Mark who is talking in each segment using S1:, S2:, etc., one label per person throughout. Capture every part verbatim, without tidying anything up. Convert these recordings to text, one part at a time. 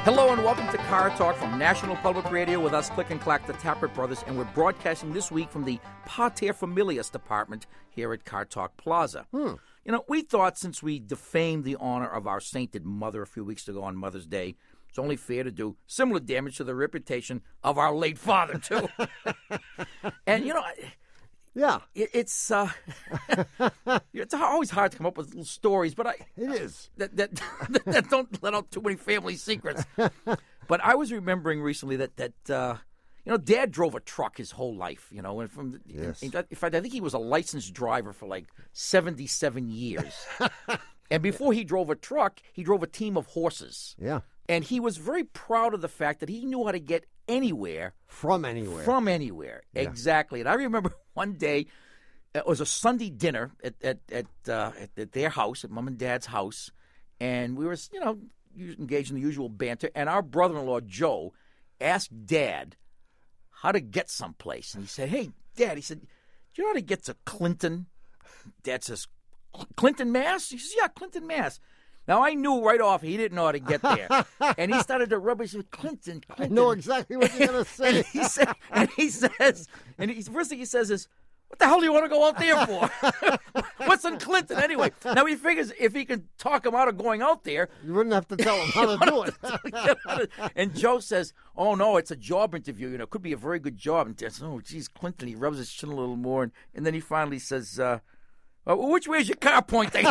S1: Hello and welcome to Car Talk from National Public Radio with us, Click and Clack, the Tappert Brothers, and we're broadcasting this week from the Pater Familias department here at Car Talk Plaza.
S2: Hmm.
S1: You know, we thought since we defamed the honor of our sainted mother a few weeks ago on Mother's Day, it's only fair to do similar damage to the reputation of our late father, too. And, you know...
S2: Yeah,
S1: it, it's uh, it's always hard to come up with little stories, but I
S2: it is
S1: that that that don't let out too many family secrets. But I was remembering recently that that uh, you know, Dad drove a truck his whole life. You know, and from
S2: yes.
S1: in fact, I think he was a licensed driver for like seventy-seven years. And before he drove a truck, he drove a team of horses.
S2: Yeah,
S1: and he was very proud of the fact that he knew how to get anywhere
S2: from anywhere
S1: from anywhere
S2: yeah.
S1: Exactly. And I remember one day it was a Sunday dinner at at at, uh, at, at their house, at Mom and Dad's house, and we were, you know, engaged in the usual banter, and our brother-in-law Joe asked Dad how to get someplace, and he said, "Hey, Dad," he said, "do you know how to get to Clinton?" Dad says, "Clinton, Mass?" He says, "Yeah, Clinton, Mass." Now, I knew right off he didn't know how to get there. And he started to rub his Clinton, Clinton.
S2: I know exactly what you're going to say.
S1: and, he said, and he says, and he, first thing he says is, "What the hell do you want to go out there for? What's in Clinton anyway?" Now, he figures if he can talk him out of going out there.
S2: You wouldn't have to tell him how to do it.
S1: And Joe says, "Oh, no, it's a job interview. You know, it could be a very good job." And Dad says, "Oh, geez, Clinton." He rubs his chin a little more. And, and then he finally says, uh, well, "Which way is your car pointing?"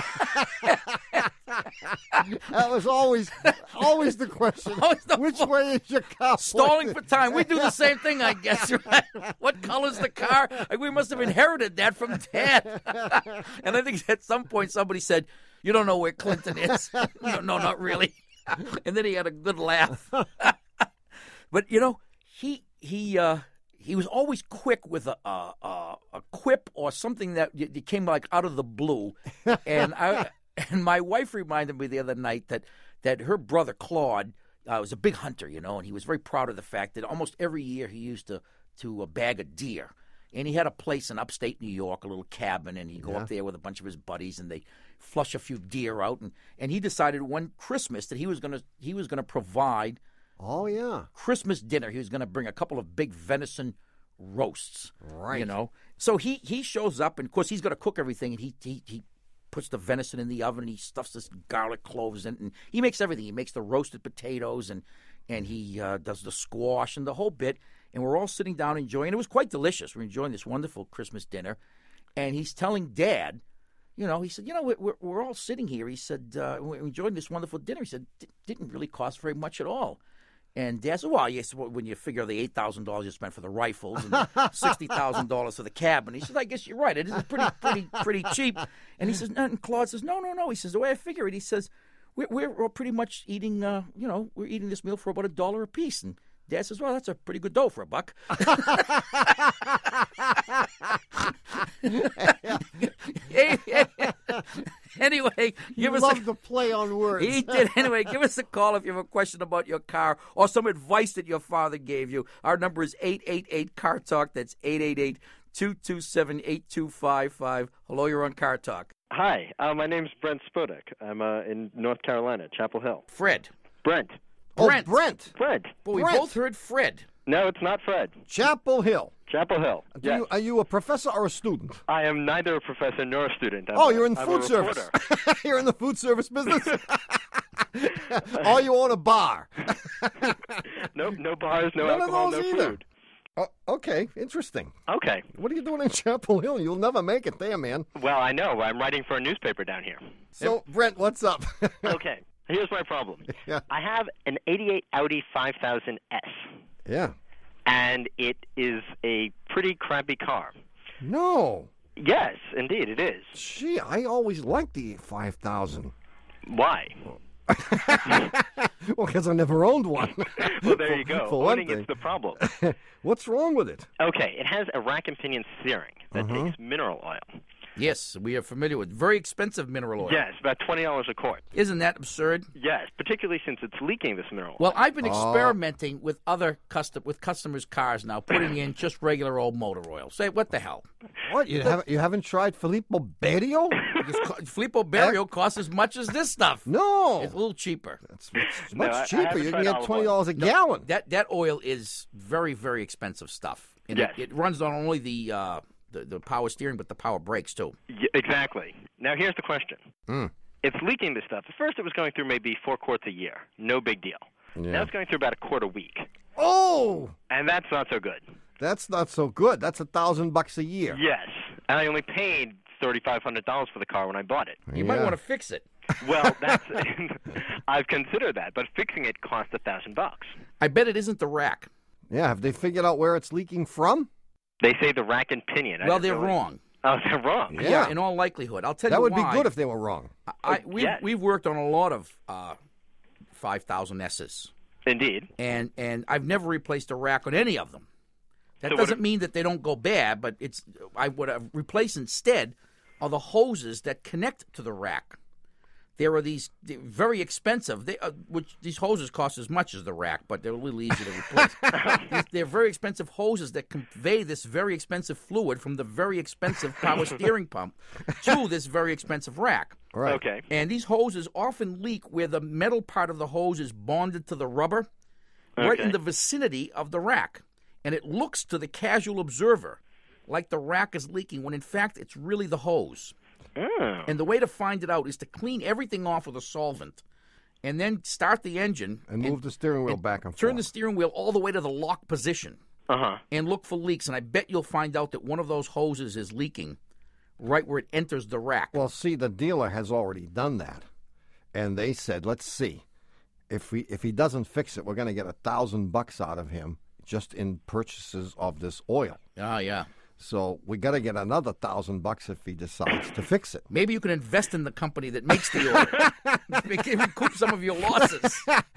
S2: That was always always the question.
S1: Always the
S2: Which
S1: fun.
S2: way is your car
S1: Stalling
S2: pointing?
S1: for time. We do the same thing, I guess, right? What color's the car? We must have inherited that from Dad. And I think at some point somebody said, "You don't know where Clinton is." No, no, not really. And then he had a good laugh. But, you know, he he uh, he was always quick with a, a, a, a quip or something that y- came like out of the blue. And I... And my wife reminded me the other night that, that her brother, Claude, uh, was a big hunter, you know, and he was very proud of the fact that almost every year he used to, to uh, bag a deer. And he had a place in upstate New York, a little cabin, and he'd go
S2: Yeah.
S1: up there with a bunch of his buddies, and they flush a few deer out. And, and he decided one Christmas that he was gonna he was gonna provide
S2: Oh, yeah.
S1: Christmas dinner. He was gonna bring a couple of big venison roasts,
S2: Right.
S1: you know. So he, he shows up, and of course he's gonna cook everything, and he he he. puts the venison in the oven, and he stuffs this garlic cloves in, and he makes everything. He makes the roasted potatoes, and and he uh, does the squash and the whole bit. And we're all sitting down enjoying. It was quite delicious. We're enjoying this wonderful Christmas dinner, and he's telling Dad, you know, he said, "You know, we're we're all sitting here." He said, uh, "We're enjoying this wonderful dinner." He said, "It didn't really cost very much at all." And Dad said, "Well, yes, when you figure the eight thousand dollars you spent for the rifles and the sixty thousand dollars for the cabin." He said, "I guess you're right. It is pretty, pretty, pretty cheap." And he says, and Claude says, "No, no, no." He says, "The way I figure it," he says, we're, we're all pretty much eating, uh, you know, we're eating this meal for about a dollar a piece." And Dad says, "Well, that's a pretty good dough for a buck." Anyway,
S2: You
S1: give us
S2: love
S1: a,
S2: the play on words.
S1: he did. Anyway, give us a call if you have a question about your car or some advice that your father gave you. Our number is eight eight eight, C A R Talk. That's eight eight eight, two two seven, eight two five five. Hello, you're on Car Talk.
S3: Hi, uh, my name's Brent Spodek. I'm uh, in North Carolina, Chapel Hill.
S1: Fred.
S3: Brent.
S2: Oh,
S1: Brent.
S2: Brent.
S3: Fred.
S1: Well, we
S2: Brent.
S1: both heard Fred.
S3: No, it's not Fred.
S2: Chapel Hill.
S3: Chapel Hill.
S2: Do
S3: Yes.
S2: you, are you a professor or a student?
S3: I am neither a professor nor a student. I'm
S2: Oh,
S3: a-
S2: you're in
S3: I'm
S2: food
S3: a
S2: service.
S3: reporter.
S2: You're in the food service business? Or you own a bar?
S3: Nope, no bars, no
S2: None of
S3: alcohol,
S2: those
S3: no
S2: either.
S3: food.
S2: Oh, okay, interesting.
S3: Okay.
S2: What are you doing in Chapel Hill? You'll never make it there, man.
S3: Well, I know. I'm writing for a newspaper down here.
S2: So, Brent, what's up?
S3: Okay. Here's my problem.
S2: Yeah.
S3: I have an eighty-eight Audi five thousand S,
S2: Yeah.
S3: and it is a pretty crappy car.
S2: No.
S3: Yes, indeed, it is.
S2: Gee, I always liked the five thousand.
S3: Why?
S2: Well, because I never owned one.
S3: Well, there you go.
S2: For, for one
S3: Owning
S2: thing.
S3: is the problem.
S2: What's wrong with it?
S3: Okay, it has a rack and pinion steering that
S2: Uh-huh.
S3: takes mineral oil.
S1: Yes, we are familiar with very expensive mineral oil.
S3: Yes, about twenty dollars a quart.
S1: Isn't that absurd?
S3: Yes, particularly since it's leaking this mineral oil.
S1: Well, I've been
S2: Oh.
S1: experimenting with other custom with customers' cars now, putting in just regular old motor oil. Say, what the hell?
S2: What? You haven't you haven't tried Filippo Berio?
S1: Because co- Filippo Berio costs as much as this stuff.
S2: No.
S1: It's a little cheaper.
S2: It's, it's
S3: No,
S2: much
S3: I- I
S2: cheaper.
S3: haven't
S2: You
S3: tried
S2: can get
S3: olive
S2: twenty
S3: oil.
S2: dollars a gallon.
S1: That that oil is very very expensive stuff. And
S3: Yes.
S1: it, it runs not only the, uh, the the power steering but the power brakes too.
S3: Y- exactly. Now, here's the question.
S2: Mm.
S3: It's leaking this stuff. At first, it was going through maybe four quarts a year. No big deal.
S2: Yeah.
S3: Now it's going through about a quart a week.
S2: Oh,
S3: And that's not so good.
S2: that's not so good. That's a thousand bucks a year.
S3: Yes. And I only paid thirty-five hundred dollars for the car when I bought it.
S1: You might
S2: Yeah.
S1: want to fix it.
S3: Well, that's I've considered that, but fixing it costs a thousand bucks.
S1: I bet it isn't the rack.
S2: Yeah. Have they figured out where it's leaking from?
S3: They say the rack and pinion. I
S1: Well,
S3: didn't
S1: they're
S3: really-
S1: wrong.
S3: Oh, they're wrong.
S2: Yeah.
S1: In all likelihood, I'll tell
S2: That
S1: you
S2: would
S1: why.
S2: be good if they were wrong.
S1: I, we've,
S3: yes.
S1: we've worked on a lot of uh, five thousand S's,
S3: Indeed.
S1: and and I've never replaced a rack on any of them. That
S3: So what
S1: doesn't
S3: if-
S1: mean that they don't go bad, but it's I would have replaced instead are the hoses that connect to the rack. There are these they're very expensive, they, uh, which these hoses cost as much as the rack, but they're a little easy to replace. These- they're very expensive hoses that convey this very expensive fluid from the very expensive power steering pump to this very expensive rack.
S2: Right.
S3: Okay.
S1: And these hoses often leak where the metal part of the hose is bonded to the rubber, right in
S3: Okay.
S1: the vicinity of the rack. And it looks to the casual observer like the rack is leaking, when in fact it's really the hose.
S3: Oh.
S1: And the way to find it out is to clean everything off with a solvent and then start the engine
S2: And move the steering wheel
S1: and
S2: back and
S1: turn the
S2: forth.
S1: steering wheel all the way to the lock position
S3: Uh-huh.
S1: and look for leaks. And I bet you'll find out that one of those hoses is leaking right where it enters the rack.
S2: Well, see, the dealer has already done that, and they said, "Let's see, if we if he doesn't fix it, we're going to get a thousand bucks out of him just in purchases of this oil.
S1: Ah, yeah.
S2: So we got to get another thousand bucks if he decides to fix it."
S1: Maybe you can invest in the company that makes the oil. Make it recoup some of your losses.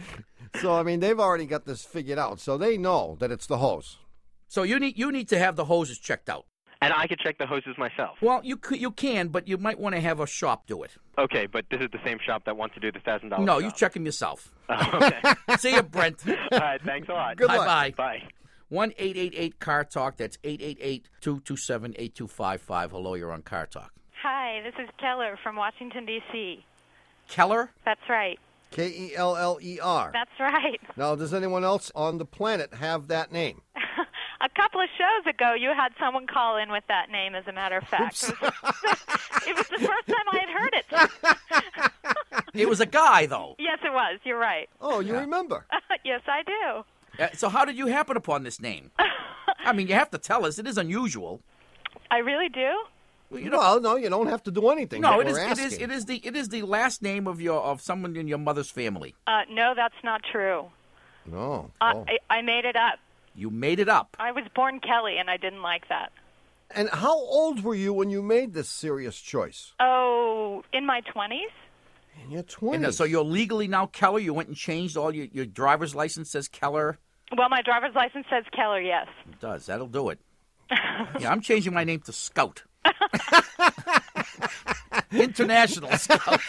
S2: So I mean, they've already got this figured out, so they know that it's the hose.
S1: So you need you need to have the hoses checked out.
S3: And I could check the hoses myself.
S1: Well, you could, you can, but you might want to have a shop do it.
S3: Okay, but this is the same shop that wants to do the thousand dollars.
S1: No, you check them yourself.
S3: Oh, okay.
S1: See you, Brent.
S3: All right. Thanks a lot.
S2: Good
S1: Bye
S2: luck.
S1: bye.
S3: Bye.
S1: One eight eight eight car talk. That's eight eight eight two two seven eight two five five. Hello, you're on Car Talk.
S4: Hi, this is Keller from Washington, D C
S1: Keller.
S4: That's right.
S2: K E L L E R.
S4: That's right.
S2: Now, does anyone else on the planet have that name?
S4: A couple of shows ago, you had someone call in with that name, as a matter of fact. It was, it was the first time I had heard it.
S1: It was a guy, though.
S4: Yes, it was. You're right.
S2: Oh, you remember?
S4: Yes, I do.
S1: Uh, so how did you happen upon this name? I mean, you have to tell us. It is unusual.
S4: I really do?
S1: Well, you know,
S2: Well, no, you don't have to do anything.
S1: no,
S2: but
S1: it is.
S2: we're
S1: It is.
S2: asking.
S1: It is the. It is the last name of your of someone in your mother's family.
S4: Uh, no, that's not true.
S2: No.
S4: Uh,
S2: Oh.
S4: I, I made it up.
S1: You made it up.
S4: I was born Kelly, and I didn't like that.
S2: And how old were you when you made this serious choice?
S4: Oh, in my twenties?
S2: In your
S1: And
S2: twenties.
S1: uh, so you're legally now Keller. You went and changed all your your driver's license says Keller.
S4: Well, my driver's license says Keller, yes.
S1: It does. That'll do it. Yeah, I'm changing my name to Scout. International Scout.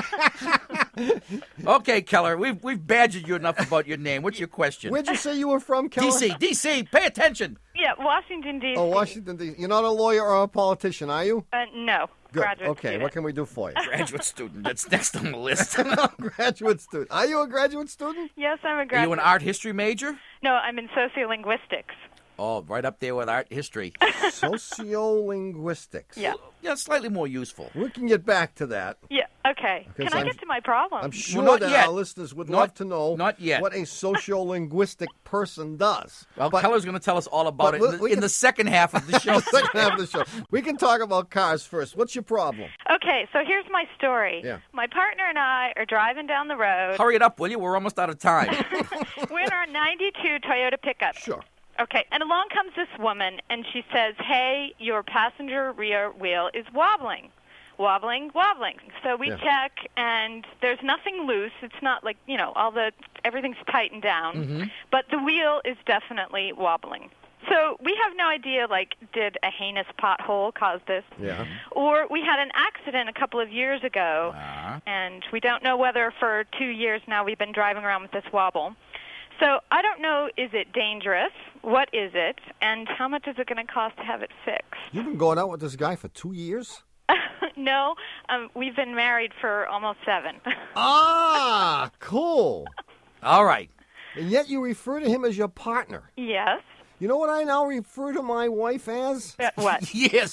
S1: Okay, Keller, we've we've badgered you enough about your name. What's your question?
S2: Where'd you say you were from, Keller?
S1: D C, D C, pay attention.
S4: Yeah, Washington, D C
S2: Oh, Washington, D C You're not a lawyer or a politician, are you?
S4: Uh, no,
S2: Good.
S4: graduate
S2: Okay,
S4: student.
S2: what can we do for you?
S1: Graduate student. That's next on the list.
S2: Graduate student. Are you a graduate student?
S4: Yes, I'm a
S1: Are you
S4: graduate.
S1: an art history major?
S4: No, I'm in sociolinguistics.
S1: Oh, right up there with art history.
S2: Sociolinguistics.
S4: Yeah.
S1: Yeah, slightly more useful.
S2: We can get back to that.
S4: Yeah, okay. Can I
S2: I'm-
S4: get to my problem?
S2: I'm sure
S1: not
S2: that
S1: yet.
S2: our listeners would
S1: Not-
S2: love to know
S1: not yet.
S2: what a sociolinguistic person does.
S1: Well,
S2: But-
S1: Keller's going to tell us all about
S2: but
S1: it in,
S2: we-
S1: the,
S2: we
S1: in
S2: can-
S1: the second half of the show.
S2: Second half of the show. We can talk about cars first. What's your problem?
S4: Okay, so here's my story.
S2: Yeah.
S4: My partner and I are driving down the road.
S1: Hurry it up, will you? We're almost out of time.
S4: We're in our ninety-two Toyota pickup.
S2: Sure.
S4: Okay, and along comes this woman, and she says, hey, your passenger rear wheel is wobbling. Wobbling, wobbling. So we
S2: Yeah.
S4: check, and there's nothing loose. It's not like, you know, all the, everything's tightened down.
S1: Mm-hmm.
S4: But the wheel is definitely wobbling. So we have no idea, like, did a heinous pothole cause this?
S2: Yeah.
S4: Or we had an accident a couple of years ago,
S1: Uh-huh.
S4: and we don't know whether for two years now we've been driving around with this wobble. So I don't know, is it dangerous? What is it? And how much is it going to cost to have it fixed?
S2: You've been going out with this guy for two years?
S4: No, um, we've been married for almost seven.
S2: Ah, cool.
S1: All right.
S2: And yet you refer to him as your partner.
S4: Yes.
S2: You know what I now refer to my wife as?
S4: Uh, what?
S1: Yes.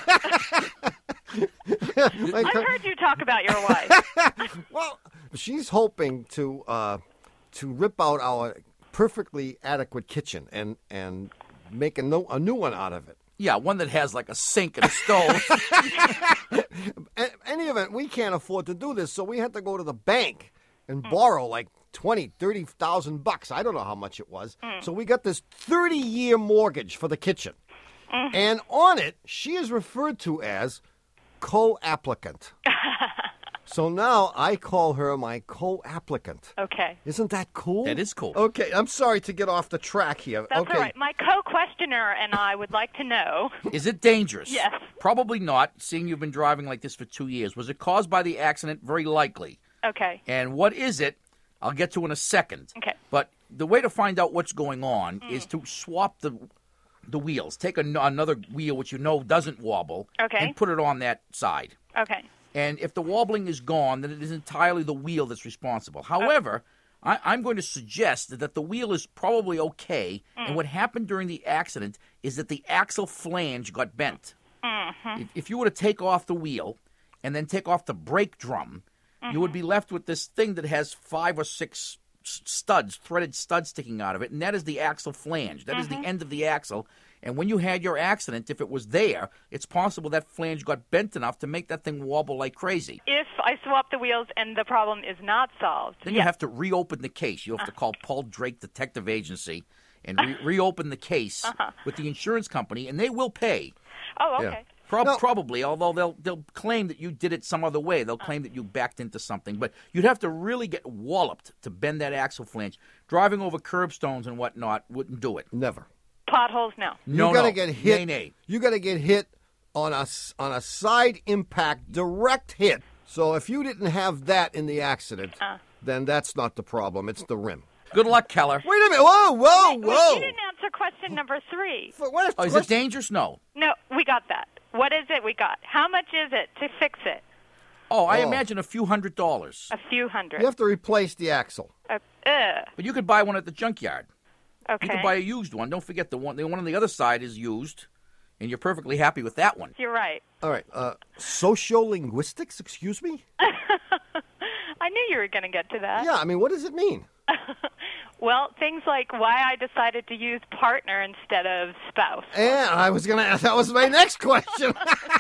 S2: Like
S4: I've
S2: her-
S4: heard you talk about your wife.
S2: well, she's hoping to uh, to rip out our perfectly adequate kitchen and and make a, no, a new one out of it.
S1: Yeah, one that has like a sink and a stove.
S2: In any event, we can't afford to do this, so we had to go to the bank and borrow like twenty, thirty thousand bucks. I don't know how much it was. So we got this thirty-year mortgage for the kitchen, and on it, she is referred to as co-applicant. So now I call her my co-applicant.
S4: Okay.
S2: Isn't that cool?
S1: That is cool.
S2: Okay, I'm sorry to get off the track here.
S4: That's
S2: okay.
S4: all right. My co-questioner and I would like to know.
S1: Is it dangerous?
S4: Yes.
S1: Probably not, seeing you've been driving like this for two years. Was it caused by the accident? Very likely.
S4: Okay.
S1: And what is it? I'll get to in a second.
S4: Okay.
S1: But the way to find out what's going on is to swap the the wheels. Take an another wheel which you know doesn't wobble
S4: Okay.
S1: and put it on that side.
S4: Okay.
S1: And if the wobbling is gone, then it is entirely the wheel that's responsible. However, I, I'm going to suggest that the wheel is probably okay, and what happened during the accident is that the axle flange got bent. If, if you were to take off the wheel and then take off the brake drum, you would be left with this thing that has five or six s- studs, threaded studs sticking out of it, and that is the axle flange. That is the end of the axle. And when you had your accident, if it was there, it's possible that flange got bent enough to make that thing wobble like crazy.
S4: If I swap the wheels and the problem is not solved,
S1: Then you have to reopen the case. You have to call Paul Drake Detective Agency and re- reopen the case with the insurance company, and they will pay.
S4: oh, okay.
S2: Yeah.
S1: Prob-
S2: No.
S1: Probably, although they'll they'll claim that you did it some other way. They'll claim that you backed into something, but you'd have to really get walloped to bend that axle flange. Driving over curbstones and whatnot wouldn't do it.
S2: Never.
S4: Potholes, no.
S1: No,
S2: you gotta
S1: no.
S2: get hit.
S1: Nay, nay.
S2: You gotta get hit on a s- on a side impact, direct hit. So if you didn't have that in the accident,
S4: Uh.
S2: then that's not the problem. It's the rim.
S1: Good luck, Keller.
S2: Wait a minute! Whoa, whoa,
S4: Wait,
S2: whoa!
S4: you didn't answer question number three.
S2: For- what-
S1: Oh, is
S2: what-
S1: it dangerous? No.
S4: No, we got that. What is it we got? How much is it to fix it?
S1: Oh, I
S2: Oh.
S1: imagine a few hundred dollars.
S4: A few hundred.
S2: You have to replace the axle.
S4: Uh, ugh.
S1: But you could buy one at the junkyard.
S4: Okay.
S1: You could buy a used one. Don't forget the one. The one on the other side is used, and you're perfectly happy with that one.
S4: You're right.
S2: All right. Uh, sociolinguistics. Excuse me.
S4: I knew you were going to get to that.
S2: Yeah. I mean, what does it mean?
S4: Well, things like why I decided to use partner instead of spouse.
S2: And I was gonna ask. That was my next question.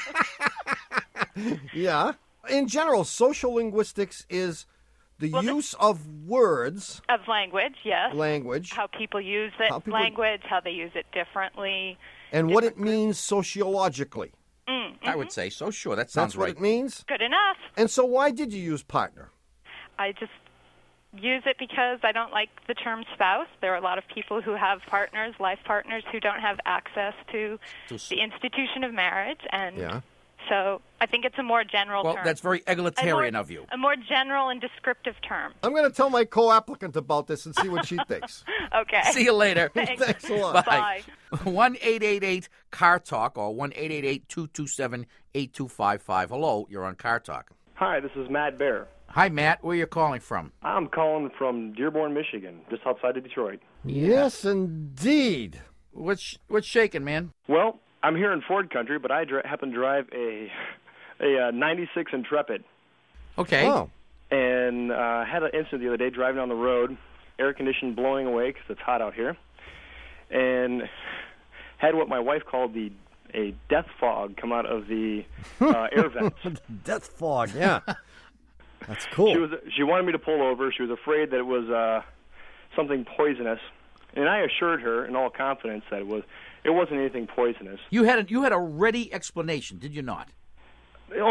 S2: Yeah. In general, sociolinguistics is the
S4: Well, the-
S2: use of words,
S4: Of language, yes.
S2: language,
S4: How people use it,
S2: How people-
S4: language, how they use it differently.
S2: and what it means sociologically.
S1: I would say so. Sure, that
S2: That's
S1: sounds
S2: what
S1: right.
S2: it means.
S4: Good enough.
S2: And so, why did you use partner?
S4: I just use it because I don't like the term spouse. There are a lot of people who have partners, life partners, who don't have access to
S1: To s-
S4: the institution of marriage, and
S2: Yeah.
S4: so I think it's a more general
S1: Well,
S4: term.
S1: that's very
S4: A more-
S1: egalitarian of you.
S4: A more general and descriptive term.
S2: I'm going to tell my co-applicant about this and see what she thinks.
S4: Okay.
S1: See you later.
S4: Thanks.
S2: Thanks a lot.
S4: Bye.
S1: one eight eight eight car talk or one eight eight eight, two two seven, eight two five five. Hello, you're on Car Talk.
S3: Hi, this is Matt Bear.
S1: Hi, Matt. Where are you calling from?
S3: I'm calling from Dearborn, Michigan, just outside of Detroit.
S2: Yes, indeed.
S1: What's what's shaking, man?
S3: Well, I'm here in Ford country, but I dri- happen to drive a a uh, ninety-six Intrepid,
S1: Okay.
S2: Oh,
S3: and uh, had an incident the other day driving down the road, air conditioning blowing away because it's hot out here, and had what my wife called the a death fog come out of the uh, air vents.
S2: death fog. Yeah, that's cool.
S3: She was she wanted me to pull over. She was afraid that it was uh, something poisonous, and I assured her in all confidence that it was it wasn't anything poisonous.
S1: You had a, you had a ready explanation, did you not?
S3: Oh yeah,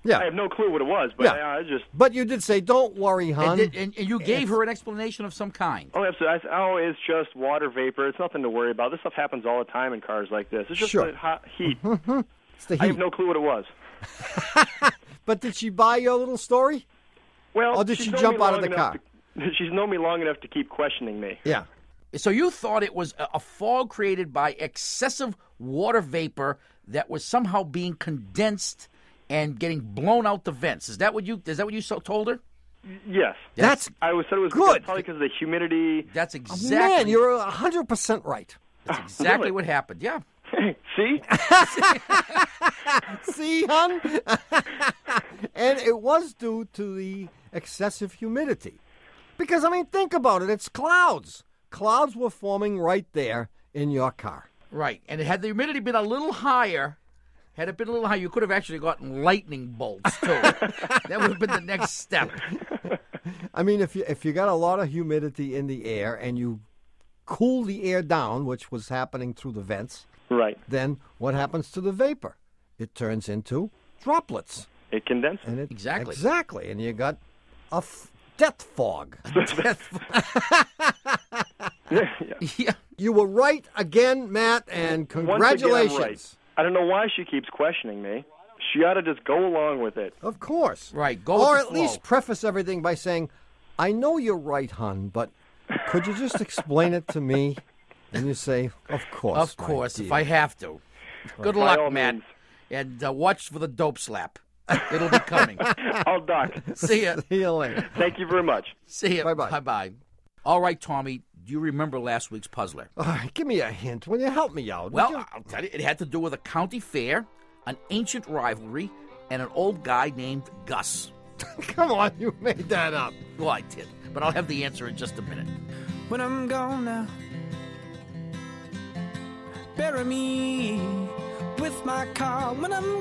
S2: Yeah.
S3: I have no clue what it was, but
S2: Yeah.
S3: I, I just.
S2: But you did say, "Don't worry, hon."
S1: And, did, and, and you gave her an explanation of some kind.
S3: Oh, absolutely. I said, oh, it's just water vapor. It's nothing to worry about. This stuff happens all the time in cars like this. It's just
S2: Sure.
S3: the hot heat.
S2: It's the
S3: I have
S2: heat.
S3: no clue what it was.
S2: But did she buy your little story?
S3: Well,
S2: Or did
S3: she's
S2: she
S3: known
S2: jump
S3: me
S2: out of
S3: long
S2: the
S3: enough
S2: car?
S3: To, she's known me long enough to keep questioning me.
S2: Yeah.
S1: So you thought it was a, a fog created by excessive water vapor that was somehow being condensed and getting blown out the vents. Is that what you? Is that what you so told her?
S3: Yes.
S2: That's
S3: I was said it was
S2: good.
S3: because, probably because of the humidity.
S1: That's
S2: Oh,
S1: exactly.
S2: man, you're one hundred percent right.
S1: That's exactly
S3: Really?
S1: what happened. Yeah.
S3: See?
S2: See, hon? And it was due to the excessive humidity. Because, I mean, think about it. It's clouds. Clouds were forming right there in your car.
S1: Right. And had the humidity been a little higher, had it been a little higher, you could have actually gotten lightning bolts too. That would have been the next step.
S2: I mean, if you if you got a lot of humidity in the air and you cool the air down, which was happening through the vents,
S3: Right.
S2: then what happens to the vapor? It turns into droplets.
S3: It condensed.
S2: And it,
S1: Exactly.
S2: Exactly. And you got a f- death fog.
S3: yeah.
S1: Yeah.
S2: You were right again, Matt, and
S3: Once again, I'm
S2: congratulations.
S3: right. I don't know why she keeps questioning me. She ought to just go along with it.
S2: Of course.
S1: Right. Go
S2: Or
S1: with
S2: at
S1: the flow.
S2: least preface everything by saying, I know you're right, hon, but could you just explain it to me? And you say, of course.
S1: Of
S2: my
S1: course, if
S2: dear."
S1: I have to. Good
S3: By all
S1: luck, Matt.
S3: means.
S1: And uh, watch for the dope slap. It'll be coming.
S3: I'll duck.
S1: See ya.
S2: See you later.
S3: Thank you very much.
S1: See ya.
S2: Bye-bye.
S1: Bye-bye. All right, Tommy, do you remember last week's puzzler?
S2: All right, give me a hint. Will you help me out? Would
S1: Well,
S2: you-
S1: I'll tell you, it had to do with a county fair, an ancient rivalry, and an old guy named Gus.
S2: come on, you made that up.
S1: Well, I did, but I'll have the answer in just a minute.
S5: When I'm gone now, bury me with my car. When I'm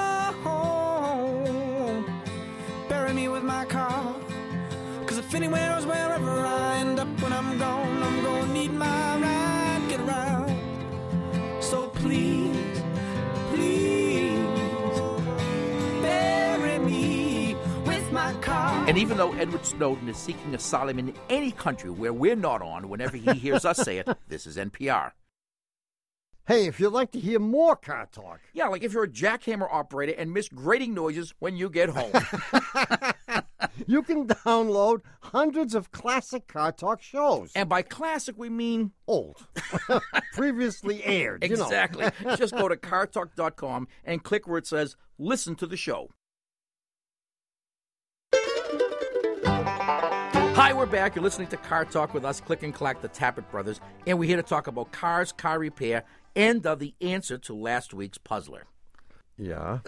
S5: gone, bury me with my car. Cause if anywhere is wherever I end up when I'm gone, I'm gonna need my ride, get around. So please, please, bury me with my car.
S1: And even though Edward Snowden is seeking asylum in any country where we're not on, whenever he hears us say it, this is N P R.
S2: Hey, if you'd like to hear more car talk,
S1: Yeah, like if you're a jackhammer operator and miss grating noises when you get home.
S2: you can download hundreds of classic car talk shows.
S1: And by classic, we mean
S2: Old. Previously aired. You know.
S1: exactly. Just go to car talk dot com and click where it says listen to the show. Hi, we're back. You're listening to Car Talk with us, Click and Clack, the Tappet Brothers, and we're here to talk about cars, car repair, and uh, the answer to last week's puzzler.
S2: Yeah.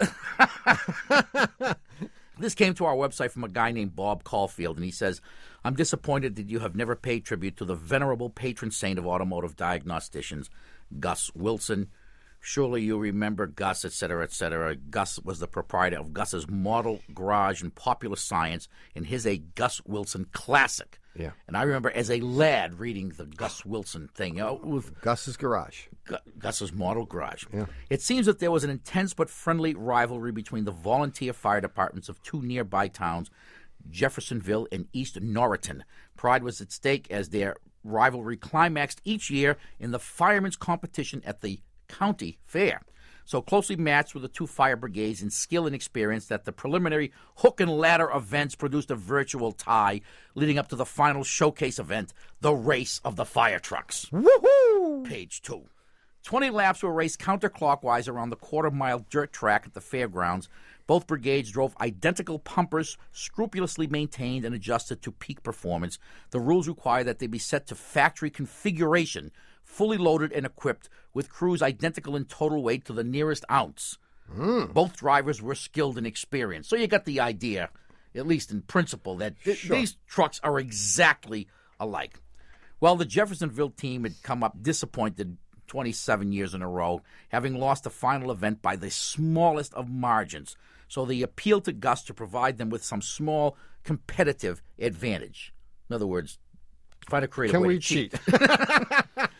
S1: This came to our website from a guy named Bob Caulfield, and he says, I'm disappointed that you have never paid tribute to the venerable patron saint of automotive diagnosticians, Gus Wilson. Surely you remember Gus, et cetera, et cetera. Gus was the proprietor of Gus's Model Garage and Popular Science, and his a Gus Wilson classic.
S2: Yeah.
S1: And I remember as a lad reading the Gus Wilson thing, you know, with
S2: Gus's Garage.
S1: Gu- Gus's Model Garage.
S2: Yeah.
S1: It seems that there was an intense but friendly rivalry between the volunteer fire departments of two nearby towns, Jeffersonville and East Norriton. Pride was at stake as their rivalry climaxed each year in the firemen's competition at the county fair. So closely matched were the two fire brigades in skill and experience that the preliminary hook and ladder events produced a virtual tie leading up to the final showcase event, the Race of the Fire Trucks.
S2: Woohoo!
S1: Page two. Twenty laps were raced counterclockwise around the quarter-mile dirt track at the fairgrounds. Both brigades drove identical pumpers, scrupulously maintained and adjusted to peak performance. The rules require that they be set to factory configuration, fully loaded and equipped, with crews identical in total weight to the nearest ounce. Mm. Both drivers were skilled and experienced. So you got the idea, at least in principle, that th-
S2: Sure.
S1: these trucks are exactly alike. Well, the Jeffersonville team had come up disappointed twenty-seven years in a row, having lost the final event by the smallest of margins. So they appealed to Gus to provide them with some small competitive advantage. In other words, find a creative
S2: Can
S1: way
S2: we
S1: to cheat.
S2: cheat?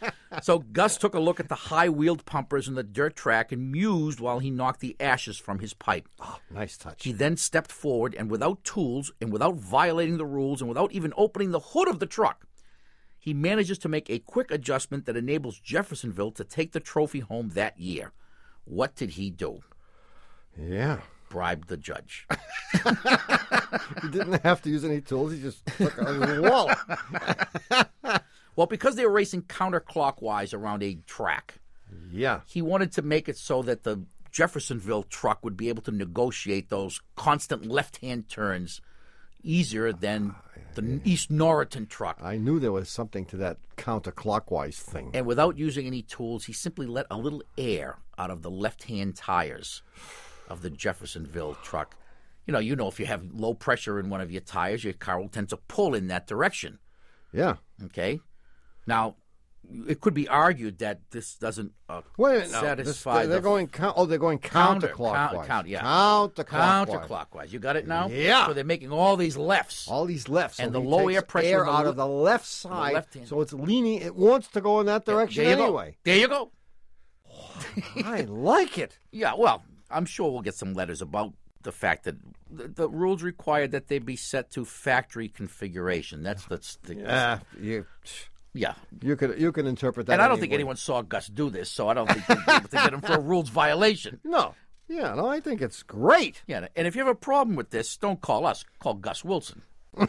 S1: So Gus took a look at the high-wheeled pumpers and the dirt track and mused while he knocked the ashes from his pipe.
S2: Oh, nice touch.
S1: He then stepped forward and without tools and without violating the rules and without even opening the hood of the truck, he manages to make a quick adjustment that enables Jeffersonville to take the trophy home that year. What did he do?
S2: Yeah.
S1: Bribed the judge.
S2: He didn't have to use any tools. He just took out his wallet.
S1: Well, because they were racing counterclockwise around a track,
S2: Yeah.
S1: he wanted to make it so that the Jeffersonville truck would be able to negotiate those constant left-hand turns easier than the East Norriton truck.
S2: I knew there was something to that counterclockwise thing.
S1: And without using any tools, he simply let a little air out of the left-hand tires of the Jeffersonville truck. You know, you know, if you have low pressure in one of your tires, your car will tend to pull in that direction.
S2: Yeah.
S1: Okay? Now, it could be argued that this doesn't uh,
S2: Wait a minute. now.
S1: satisfy
S2: This, they're
S1: the
S2: going. Count, oh, they're going
S1: counter-
S2: counterclockwise.
S1: count- count- yeah.
S2: Counterclockwise.
S1: counterclockwise. You got it now?
S2: Yeah.
S1: So they're making all these lefts.
S2: All these lefts.
S1: And
S2: so
S1: the
S2: he
S1: low
S2: takes
S1: air pressure
S2: air
S1: on the
S2: out
S1: le-
S2: of the left side,
S1: left hand.
S2: so it's leaning. It wants to go in that direction
S1: there you
S2: anyway.
S1: Go. There you go.
S2: I like it.
S1: Yeah, well, I'm sure we'll get some letters about the fact that the, the rules require that they be set to factory configuration. That's that's the
S2: Yeah, you.
S1: yeah.
S2: You could you can interpret that.
S1: And I don't
S2: any
S1: think
S2: way.
S1: anyone saw Gus do this, so I don't think they'd be able to get him for a rules violation.
S2: No. Yeah. No. I think it's great.
S1: Yeah, and if you have a problem with this, don't call us. Call Gus Wilson.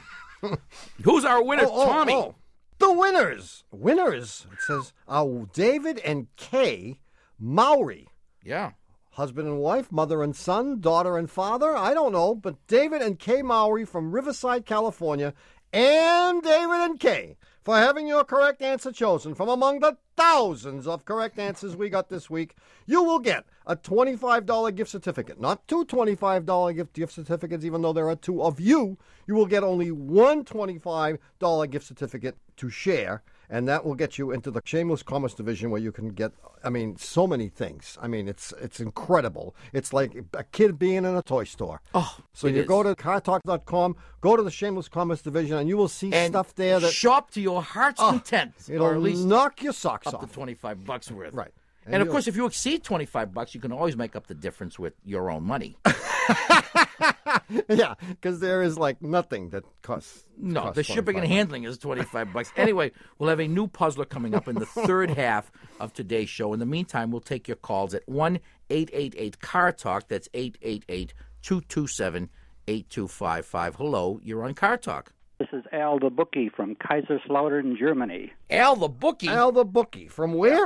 S1: Who's our winner,
S2: Oh, oh,
S1: Tommy?
S2: oh. The winners. Winners. It says uh, David and Kay Mowry.
S1: Yeah.
S2: Husband and wife, mother and son, daughter and father. I don't know, but David and Kay Mowry from Riverside, California, and David and Kay for having your correct answer chosen from among the thousands of correct answers we got this week. You will get a twenty-five dollars gift certificate, not two twenty-five dollars gift, gift certificates, even though there are two of you. You will get only one twenty-five dollars gift certificate to share, and that will get you into the Shameless Commerce Division where you can get, I mean, so many things. I mean, it's it's incredible. It's like a kid being in a toy store.
S1: Oh,
S2: so
S1: it
S2: you
S1: is.
S2: go to car talk dot com, go to the Shameless Commerce Division, and you will see
S1: And
S2: stuff there that
S1: shop to your heart's
S2: Oh,
S1: content,
S2: it'll
S1: or at least
S2: knock your socks
S1: up
S2: off.
S1: to twenty-five bucks worth.
S2: Right.
S1: And,
S2: And
S1: of
S2: you'll-
S1: course, if you exceed twenty-five bucks, you can always make up the difference with your own money.
S2: Yeah, because there is like nothing that costs.
S1: No,
S2: costs
S1: the shipping and
S2: twenty-five
S1: handling is twenty-five bucks. Anyway, we'll have a new puzzler coming up in the third half of today's show. In the meantime, we'll take your calls at one eight eight eight car talk. That's eight eight eight, two two seven, eight two five five. Hello, you're on Car Talk.
S6: This is Al the Bookie from Kaiserslautern, Germany.
S1: Al the Bookie.
S2: Al the Bookie. From where?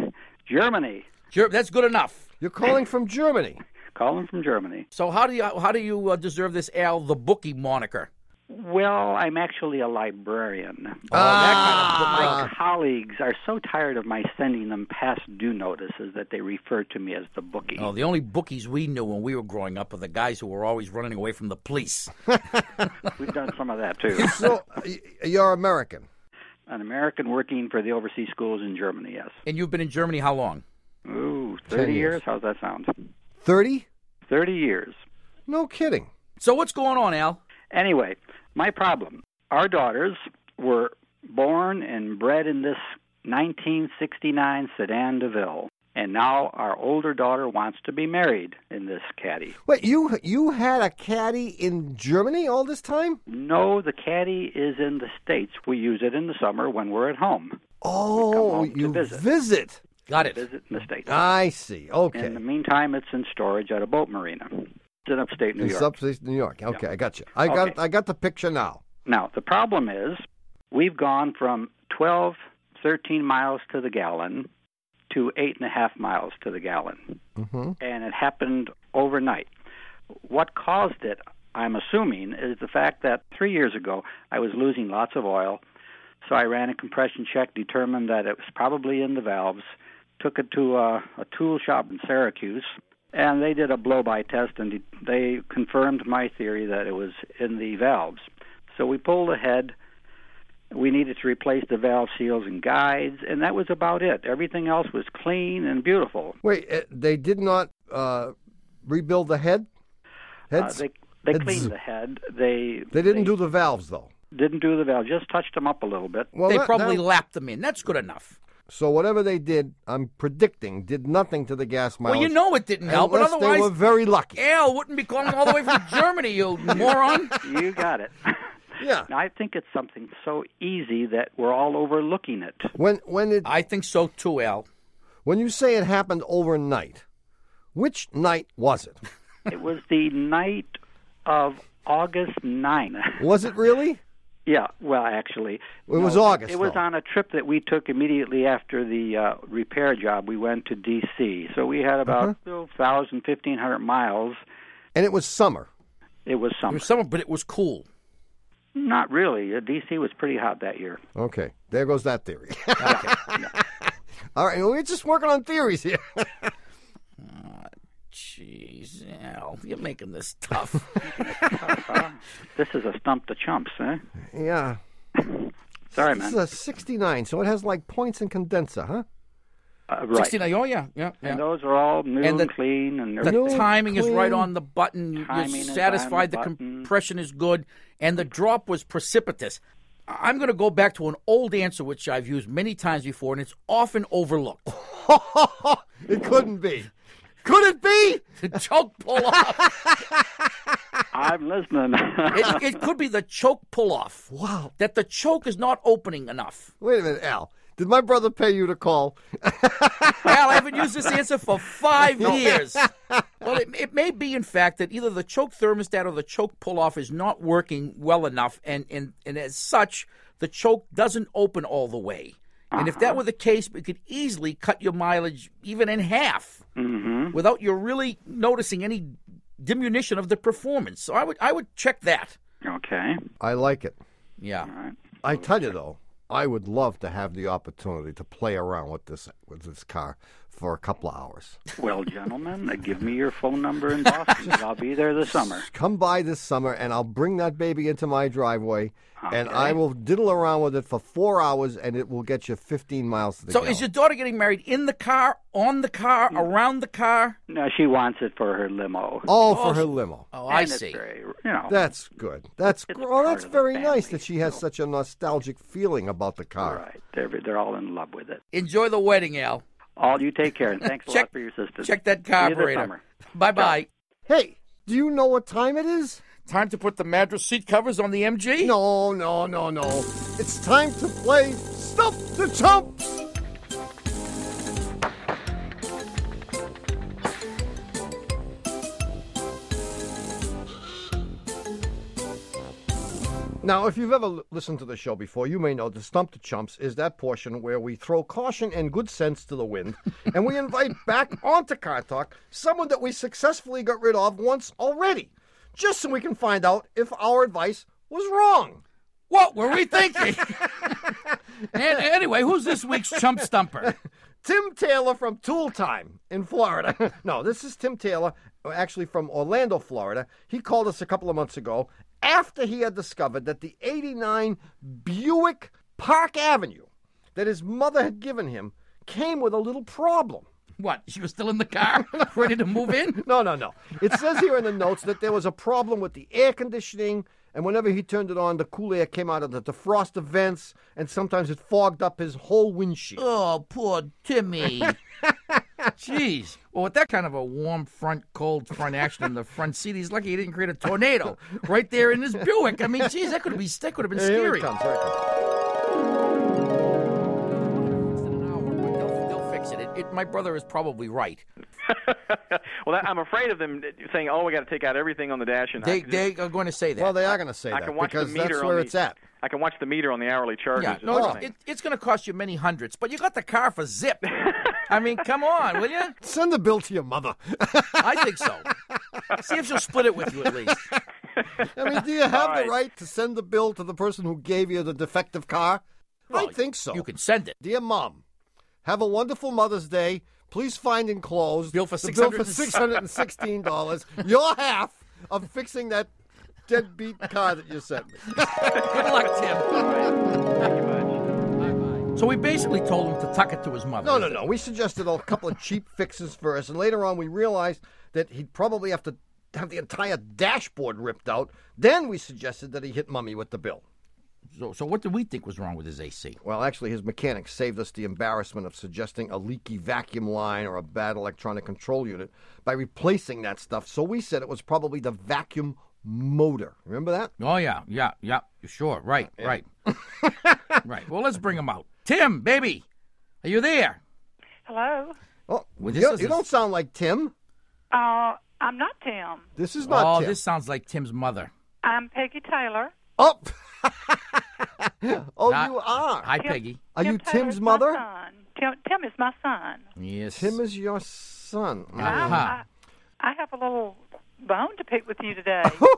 S6: Germany.
S1: Sure, that's good enough.
S2: You're calling from Germany.
S6: Calling from Germany.
S1: So how do you how do you uh, deserve this Al the Bookie moniker?
S6: Well, I'm actually a librarian.
S1: Oh, that kind of
S6: My colleagues are so tired of my sending them past due notices that they refer to me as the Bookie.
S1: Oh, the only bookies we knew when we were growing up are the guys who were always running away from the police.
S6: We've done some of that, too.
S2: So y- you're American.
S6: An American working for the overseas schools in Germany, yes.
S1: And you've been in Germany how long?
S6: Ooh,
S2: Ten
S6: thirty
S2: years.
S6: years? How's that sound?
S2: thirty?
S6: thirty years.
S2: No kidding.
S1: So what's going on, Al?
S6: Anyway, my problem. Our daughters were born and bred in this nineteen sixty-nine Sedan DeVille, and now our older daughter wants to be married in this caddy.
S2: Wait, you you had a caddy in Germany all this time?
S6: No, the caddy is in the States. We use it in the summer when we're at home.
S2: Oh,
S6: home to
S2: you
S6: visit.
S2: visit.
S1: Got it.
S6: Visit in the States.
S2: I see. Okay.
S6: In the meantime, it's in storage at a boat marina. It's in upstate New
S2: in
S6: York.
S2: upstate New York. Okay,
S6: Yeah.
S2: I got you. I got
S6: Okay.
S2: I got the picture now.
S6: Now, the problem is we've gone from twelve, thirteen miles to the gallon to eight and a half miles to the gallon.
S2: Mm-hmm.
S6: And it happened overnight. What caused it, I'm assuming, is the fact that three years ago I was losing lots of oil, so I ran a compression check, determined that it was probably in the valves, took it to a, a tool shop in Syracuse, and they did a blow-by test, and de- they confirmed my theory that it was in the valves. So we pulled ahead. We needed to replace the valve seals and guides, and that was about it. Everything else was clean and beautiful.
S2: Wait, uh, they did not uh, rebuild the head?
S6: Uh,
S2: Heads?
S6: they they
S2: Heads.
S6: cleaned the head. They
S2: They didn't
S6: they
S2: do the valves, though.
S6: didn't do the valve. Just touched them up a little bit.
S2: Well,
S1: they
S2: that-
S1: probably
S2: that-
S1: lapped them in. That's good enough.
S2: So whatever they did, I'm predicting, did nothing to the gas mileage.
S1: Well, you know it didn't help, but
S2: unless
S1: otherwise
S2: they were very lucky.
S1: Al wouldn't be calling all the way from Germany, you moron.
S6: You got it.
S2: Yeah.
S6: I think it's something so easy that we're all overlooking it.
S2: When when it
S1: I think so too, Al.
S2: when you say it happened overnight, which night was it?
S6: It was the night of August ninth.
S2: Was it really?
S6: Yeah, well, actually.
S2: It was
S6: no,
S2: August,
S6: It was
S2: though.
S6: on a trip that we took immediately after the uh, repair job. We went to D C So we had about
S2: Uh-huh.
S6: one thousand, fifteen hundred miles.
S2: And it was summer.
S6: It was
S1: It
S6: summer.
S1: was summer, but it was cool.
S6: Not really. Uh, D C was pretty hot that year.
S2: Okay, there goes that theory. All right, we're just working on theories here.
S1: Jeez, Al, you're making this tough.
S6: Uh, this is a stump to chumps, eh?
S2: Yeah.
S6: Sorry,
S2: This is
S6: man.
S2: a sixty-nine, so it has like points and condenser, huh?
S6: Uh, right.
S1: sixty-nine, oh, yeah, yeah, yeah.
S6: And those are all new
S1: And
S6: and,
S1: the-
S6: clean and
S1: The
S6: everything.
S2: No
S1: timing is right
S2: clean.
S1: on the button.
S6: Timing
S1: You're
S6: is
S1: satisfied. The
S6: on the button.
S1: compression is good, and the drop was precipitous. I'm going to go back to an old answer which I've used many times before, and it's often overlooked.
S2: It couldn't be. Could it be?
S1: The choke pull off.
S6: I'm listening.
S1: it, it could be the choke pull off.
S2: Wow.
S1: That the choke is not opening enough.
S2: Wait a minute, Al. Did my brother pay you to call?
S1: Al, I haven't used this answer for five years. Well, it, it may be, in fact, that either the choke thermostat or the choke pull-off is not working well enough, and, and, and as such, the choke doesn't open all the way. And if that were the case, it could easily cut your mileage even in half
S6: Mm-hmm.
S1: without you really noticing any diminution of the performance. So I would I would check that.
S6: Okay.
S2: I like it.
S1: Yeah.
S6: All right.
S2: I tell you, though, I would love to have the opportunity to play around with this with this car for a couple of hours.
S6: Well, gentlemen, uh, give me your phone number in Boston. I'll be there this summer.
S2: Come by this summer, and I'll bring that baby into my driveway, and
S6: Okay.
S2: I will diddle around with it for four hours, and it will get you fifteen miles to the
S1: So
S2: gallon.
S1: is your daughter getting married in the car, on the car, around the car?
S6: No, she wants it for her limo.
S2: Oh, for her limo.
S1: Oh, I
S6: And it's
S1: see.
S6: very, you know,
S2: That's good. That's
S6: It's
S2: gr- oh,
S6: part
S2: that's
S6: of the
S2: very nice
S6: family,
S2: that she has
S6: so-
S2: such a nostalgic feeling about the car.
S6: right. They're they're all in love with it.
S1: Enjoy the wedding, Al.
S6: All you take care, and thanks a
S1: Check-
S6: lot for your assistance.
S1: Check that
S6: See you this
S1: carburetor.
S6: summer.
S1: Bye-bye.
S2: Hey, do you know what time it is?
S1: Time to put the mattress seat covers on the M G?
S2: No, no, no, no. It's time to play Stump the Chump. Now, if you've ever l- listened to the show before, you may know that Stump the Chumps is that portion where we throw caution and good sense to the wind, and we invite back onto Car Talk someone that we successfully got rid of once already, just so we can find out if our advice was wrong.
S1: What were we thinking? and, anyway, who's this week's chump stumper?
S2: Tim Taylor from Tool Time in Florida. No, this is Tim Taylor, actually from Orlando, Florida. He called us a couple of months ago after he had discovered that the eighty-nine Buick Park Avenue that his mother had given him came with a little problem.
S1: What, she was still in the car, ready to move in?
S2: No, no, no. It says here in the notes that there was a problem with the air conditioning, and whenever he turned it on, the cool air came out of the defroster vents, and sometimes it fogged up his whole windshield.
S1: Oh, poor Timmy. Jeez. Well, with that kind of a warm front, cold front action in the front seat, he's lucky he didn't create a tornado right there in his Buick. I mean, geez, that could have been, that could have been
S2: Here
S1: scary.
S2: it comes, here it comes.
S1: They'll, they'll fix it. It, it. My brother is probably right.
S3: Well, that, I'm afraid of them saying, "Oh, we got to take out everything on the dash." And I
S1: They
S3: can
S1: they
S3: just-
S1: are going to say that.
S2: Well, they are going to say
S3: I
S2: that
S3: can watch
S2: because
S3: the meter
S2: that's
S3: on
S2: where
S3: the,
S2: it's at.
S3: I can watch the meter on the hourly charges.
S1: yeah,
S3: is
S1: no,
S3: the
S1: it's,
S3: thing.
S1: it, it's going to cost you many hundreds, but you got the car for zip. I mean, come on, will you?
S2: Send the bill to your mother.
S1: I think so. See if she'll split it with you at least.
S2: I mean, do you have
S3: All right.
S2: the right to send the bill to the person who gave you the defective car?
S1: Well,
S2: I think so.
S1: You can send it.
S2: Dear Mom, have a wonderful Mother's Day. Please find enclosed
S1: Bill for
S2: the bill for
S1: six
S2: six hundred sixteen dollars, your half of fixing that deadbeat car that you sent me.
S1: Good luck, Tim.
S3: Thank you much.
S1: So we basically told him to tuck it to his mother.
S2: No, no, no. We suggested a couple of cheap fixes first, and later on we realized that he'd probably have to have the entire dashboard ripped out. Then we suggested that he hit Mummy with the bill.
S1: so, so what did we think was wrong with his A C?
S2: Well, actually, his mechanic saved us the embarrassment of suggesting a leaky vacuum line or a bad electronic control unit by replacing that stuff. So we said it was probably the vacuum motor. Remember that?
S1: Oh, yeah, yeah, yeah. Sure, right, yeah. right. Right. Well, let's bring him out. Tim, baby, are you there?
S7: Hello?
S2: Oh,
S1: well,
S2: you, you don't sound like Tim.
S7: Uh, I'm not Tim.
S2: This is not
S1: oh,
S2: Tim.
S1: Oh, this sounds like Tim's mother.
S7: I'm Peggy Taylor.
S2: Oh, oh,
S1: Hi,
S2: you are.
S1: Hi,
S7: Tim,
S1: Peggy.
S2: Are
S7: Tim
S2: you
S7: Taylor's
S2: Tim's mother?
S7: My son. Tim, Tim is my son.
S1: Yes.
S2: Tim is your son.
S7: And
S1: Uh-huh.
S7: I, I, I have a little bone to pick with you today.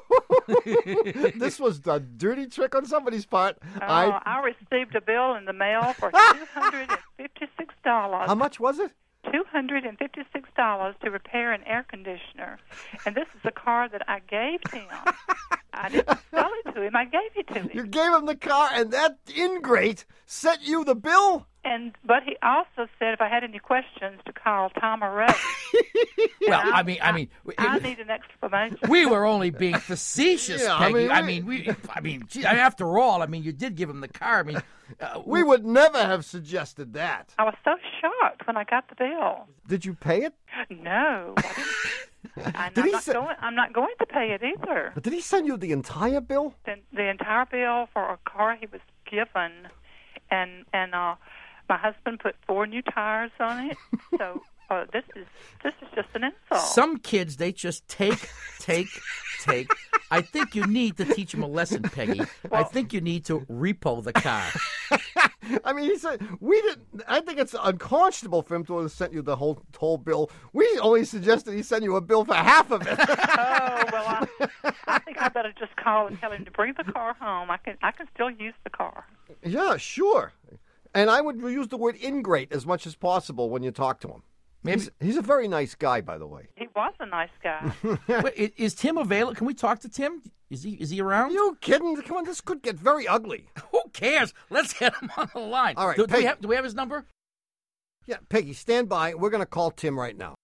S2: This was a dirty trick on somebody's part.
S7: Oh,
S2: I.
S7: I received a bill in the mail for two hundred fifty-six dollars.
S2: How much was it?
S7: two hundred fifty-six dollars to repair an air conditioner. And this is a car that I gave to him. I didn't sell it to him. I gave it to him.
S2: You gave him the car, and that ingrate sent you the bill?
S7: And but he also said if I had any questions to call Tom or Ray.
S1: Well, I mean, I mean,
S7: I need an explanation.
S1: we were only being facetious,
S2: Yeah, I
S1: Peggy.
S2: mean,
S1: I
S2: we-
S1: mean, we, I mean, gee, after all, I mean, you did give him the car. I mean, uh,
S2: We would never have suggested that.
S7: I was so shocked when I got the bill.
S2: Did you pay it?
S7: No, I didn't. I'm,
S2: Did he
S7: not
S2: say-
S7: going, I'm not going to pay it either.
S2: But did he send you the entire bill?
S7: The, the entire bill for a car he was given, and and uh, my husband put four new tires on it. So uh, this is this is just an insult.
S1: some kids, they just take, take, take. I think you need to teach them a lesson, Peggy. I think you need to repo the car.
S2: I mean, he said we didn't. I think it's unconscionable for him to have sent you the whole whole bill. We only suggested he send you a bill for half of it.
S7: Oh well, I, I think I better just call and tell him to bring the car home. I can I can still use the car.
S2: Yeah, sure. And I would use the word ingrate as much as possible when you talk to him.
S1: Maybe
S2: He's, he's a very nice guy, by the way.
S7: He was a nice guy.
S1: Wait, i- is Tim available? Can we talk to Tim? Is he is he
S2: Are
S1: around?
S2: you kidding? Come on, this could get very ugly.
S1: Who cares? Let's get him on the line.
S2: All right,
S1: Do, do we
S2: Peggy.
S1: have do we have his number?
S2: Yeah, Peggy, stand by. We're going to call Tim right now.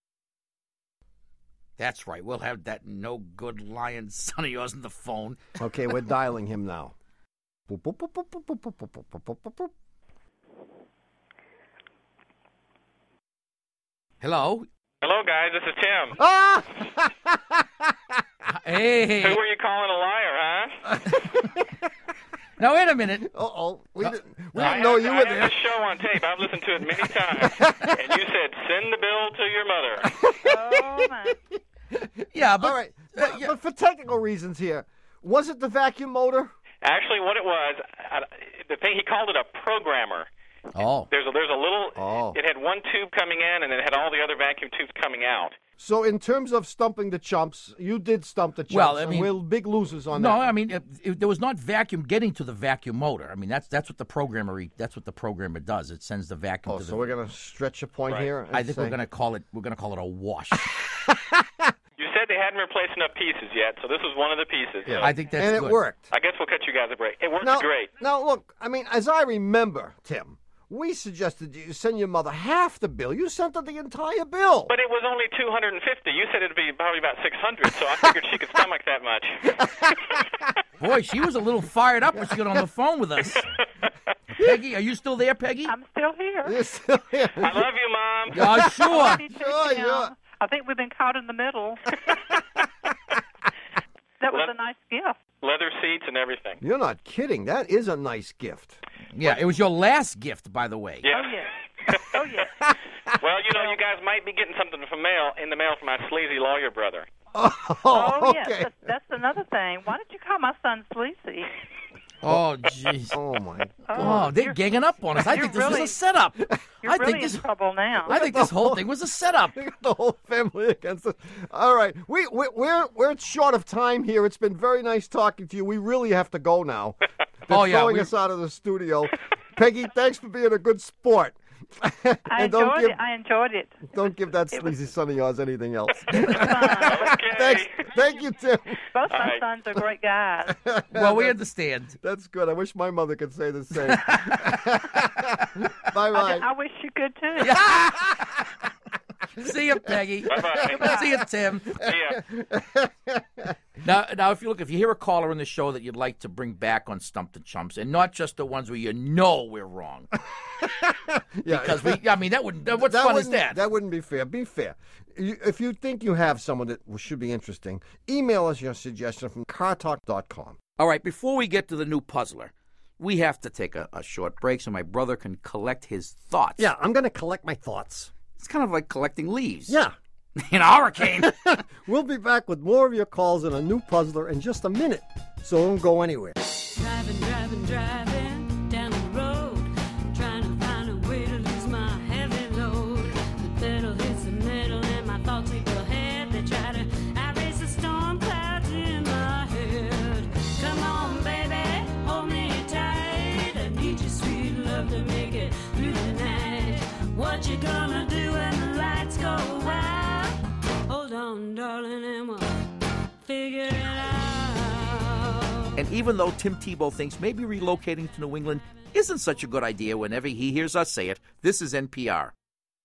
S1: That's right. We'll have that no good lying son of yours on the phone.
S2: Okay, we're dialing him now. Boop, boop, boop, boop, boop, boop, boop, boop, boop, boop, boop, boop.
S1: Hello.
S3: Hello, guys. This is Tim.
S2: Ah!
S1: Hey.
S3: Who were you calling a liar, huh?
S1: Now wait a minute.
S2: Uh-oh. We didn't, we
S3: I
S2: didn't know
S3: have,
S2: you
S3: I
S2: were
S3: have
S2: there.
S3: this show on tape. I've listened to it many times. And you said, send the bill to your mother.
S7: Oh my!
S1: Yeah, but
S2: All right.
S1: uh,
S2: But,
S1: yeah.
S2: but for technical reasons here, was it the vacuum motor?
S3: Actually, what it was, I, the thing, he called it a programmer.
S1: Oh.
S3: There's a, there's a little,
S2: Oh.
S3: it had one tube coming in, and then it had all the other vacuum tubes coming out.
S2: So in terms of stumping the chumps, you did stump the chumps.
S1: Well, I
S2: and
S1: mean-
S2: we're big losers on
S1: No,
S2: that.
S1: I mean it, it, there was not vacuum getting to the vacuum motor. I mean that's that's what the programmer that's what the programmer does. It sends the vacuum
S2: Oh,
S1: to
S2: so
S1: the.
S2: we're gonna stretch a point
S3: Right.
S2: here. And
S1: I think
S2: say,
S1: we're gonna call it we're gonna call it a wash.
S3: You said they hadn't replaced enough pieces yet, so this was one of the pieces. So
S1: I think that's
S2: and it
S1: good.
S2: worked.
S3: I guess we'll cut you guys a break. It worked
S2: Now,
S3: great.
S2: now look. I mean, as I remember, Tim, we suggested you send your mother half the bill. You sent her the entire bill.
S3: But it was only two hundred fifty. You said it'd be probably about six hundred, so I figured she could stomach that much.
S1: Boy, she was a little fired up when she got on the phone with us. Peggy, are you still there, Peggy?
S7: I'm still here.
S2: You're still here.
S3: I love you, Mom.
S1: Oh, sure.
S7: Me too,
S2: Sure,
S7: Tim.
S2: yeah.
S7: I think we've been caught in the middle. That was a nice gift.
S3: Leather seats and everything.
S2: You're not kidding. That is a nice gift.
S1: Yeah, it was your last gift, by the way.
S3: Yeah.
S7: Oh yes. Oh yes.
S3: Well, you know, you guys might be getting something from mail in the mail from my sleazy lawyer brother.
S2: Oh,
S7: Oh
S2: okay.
S7: yes. That's, that's another thing. Why did you call my son sleazy?
S1: Oh, jeez.
S2: Oh my.
S1: Oh, they're
S7: you're-
S1: ganging up on us. I
S7: you're
S1: think this
S7: really-
S1: was a setup.
S7: You're
S1: I
S7: really
S1: think this.
S7: in trouble now.
S1: I think this whole thing was a setup.
S2: We got the whole family against us. All right, we, we we're we're short of time here. It's been very nice talking to you. We really have to go now. They're
S1: Oh, yeah,
S2: throwing
S1: we-
S2: us out of the studio. Peggy, thanks for being a good sport.
S7: I
S2: and don't
S7: enjoyed
S2: give
S7: it. I enjoyed it.
S2: don't give that sleazy son of yours anything else.
S7: It was fun.
S3: Okay.
S2: Thanks, thank you, Tim.
S7: Both my
S3: right.
S7: sons are great guys.
S1: Well, we understand.
S2: That's good. I wish my mother could say the same. bye
S7: I,
S2: bye.
S7: I wish you could too.
S1: See you, Peggy.
S3: Bye-bye.
S1: See you, Tim.
S3: See ya.
S1: Now, now, if you look, if you hear a caller in the show that you'd like to bring back on Stump the Chumps, and not just the ones where you know we're wrong,
S2: Yeah.
S1: because we, I mean, that wouldn't. What's
S2: That
S1: fun is
S2: wouldn't-
S1: that?
S2: That wouldn't be fair. Be fair. You- If you think you have someone that should be interesting, email us your suggestion from car talk dot com.
S1: All right, before we get to the new puzzler, we have to take a, a short break so my brother can collect his thoughts.
S2: Yeah, I'm going to collect my thoughts.
S1: It's kind of like collecting leaves.
S2: Yeah.
S1: In a hurricane.
S2: We'll be back with more of your calls and a new puzzler in just a minute, so don't go anywhere.
S8: Driving, driving, driving down the road, trying to find a way to lose my heavy load. The pedal hits the metal and my thoughts leap ahead. They try to erase the storm clouds in my head. Come on, baby, hold me tight. I need your sweet love to make it through the night. What you gonna do when the lights go out? Hold on, darling, and we'll figure it out.
S1: And even though Tim Tebow thinks maybe relocating to New England isn't such a good idea whenever he hears us say it, this is N P R.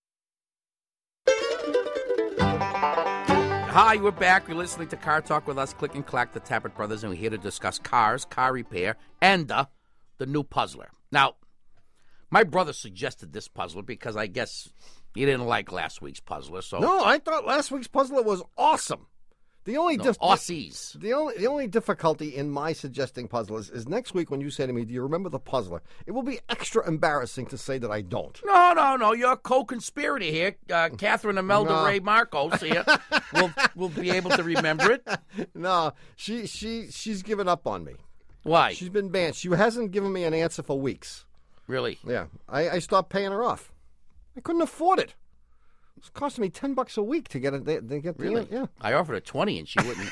S1: Hi, we're back. You're listening to Car Talk with us, Click and Clack, the Tappert Brothers, and we're here to discuss cars, car repair, and uh, the new puzzler. Now, my brother suggested this puzzler because I guess he didn't like last week's puzzler. So
S2: No, I thought last week's puzzler was awesome. The only
S1: no,
S2: dif-
S1: Aussies.
S2: the only the only difficulty in my suggesting puzzlers is next week when you say to me, "Do you remember the puzzler?" It will be extra embarrassing to say that I don't.
S1: No, no, no. You're a co-conspirator here. Uh, Catherine Imelda
S2: No.
S1: Ray Marcos here will will be able to remember it.
S2: No, she she she's given up on me.
S1: Why?
S2: She's been banned. She hasn't given me an answer for weeks.
S1: Really?
S2: Yeah, I, I stopped paying her off. I couldn't afford it. It's costing me ten bucks a week to get it. They, they get the
S1: Really?
S2: yeah.
S1: I offered her twenty and she wouldn't.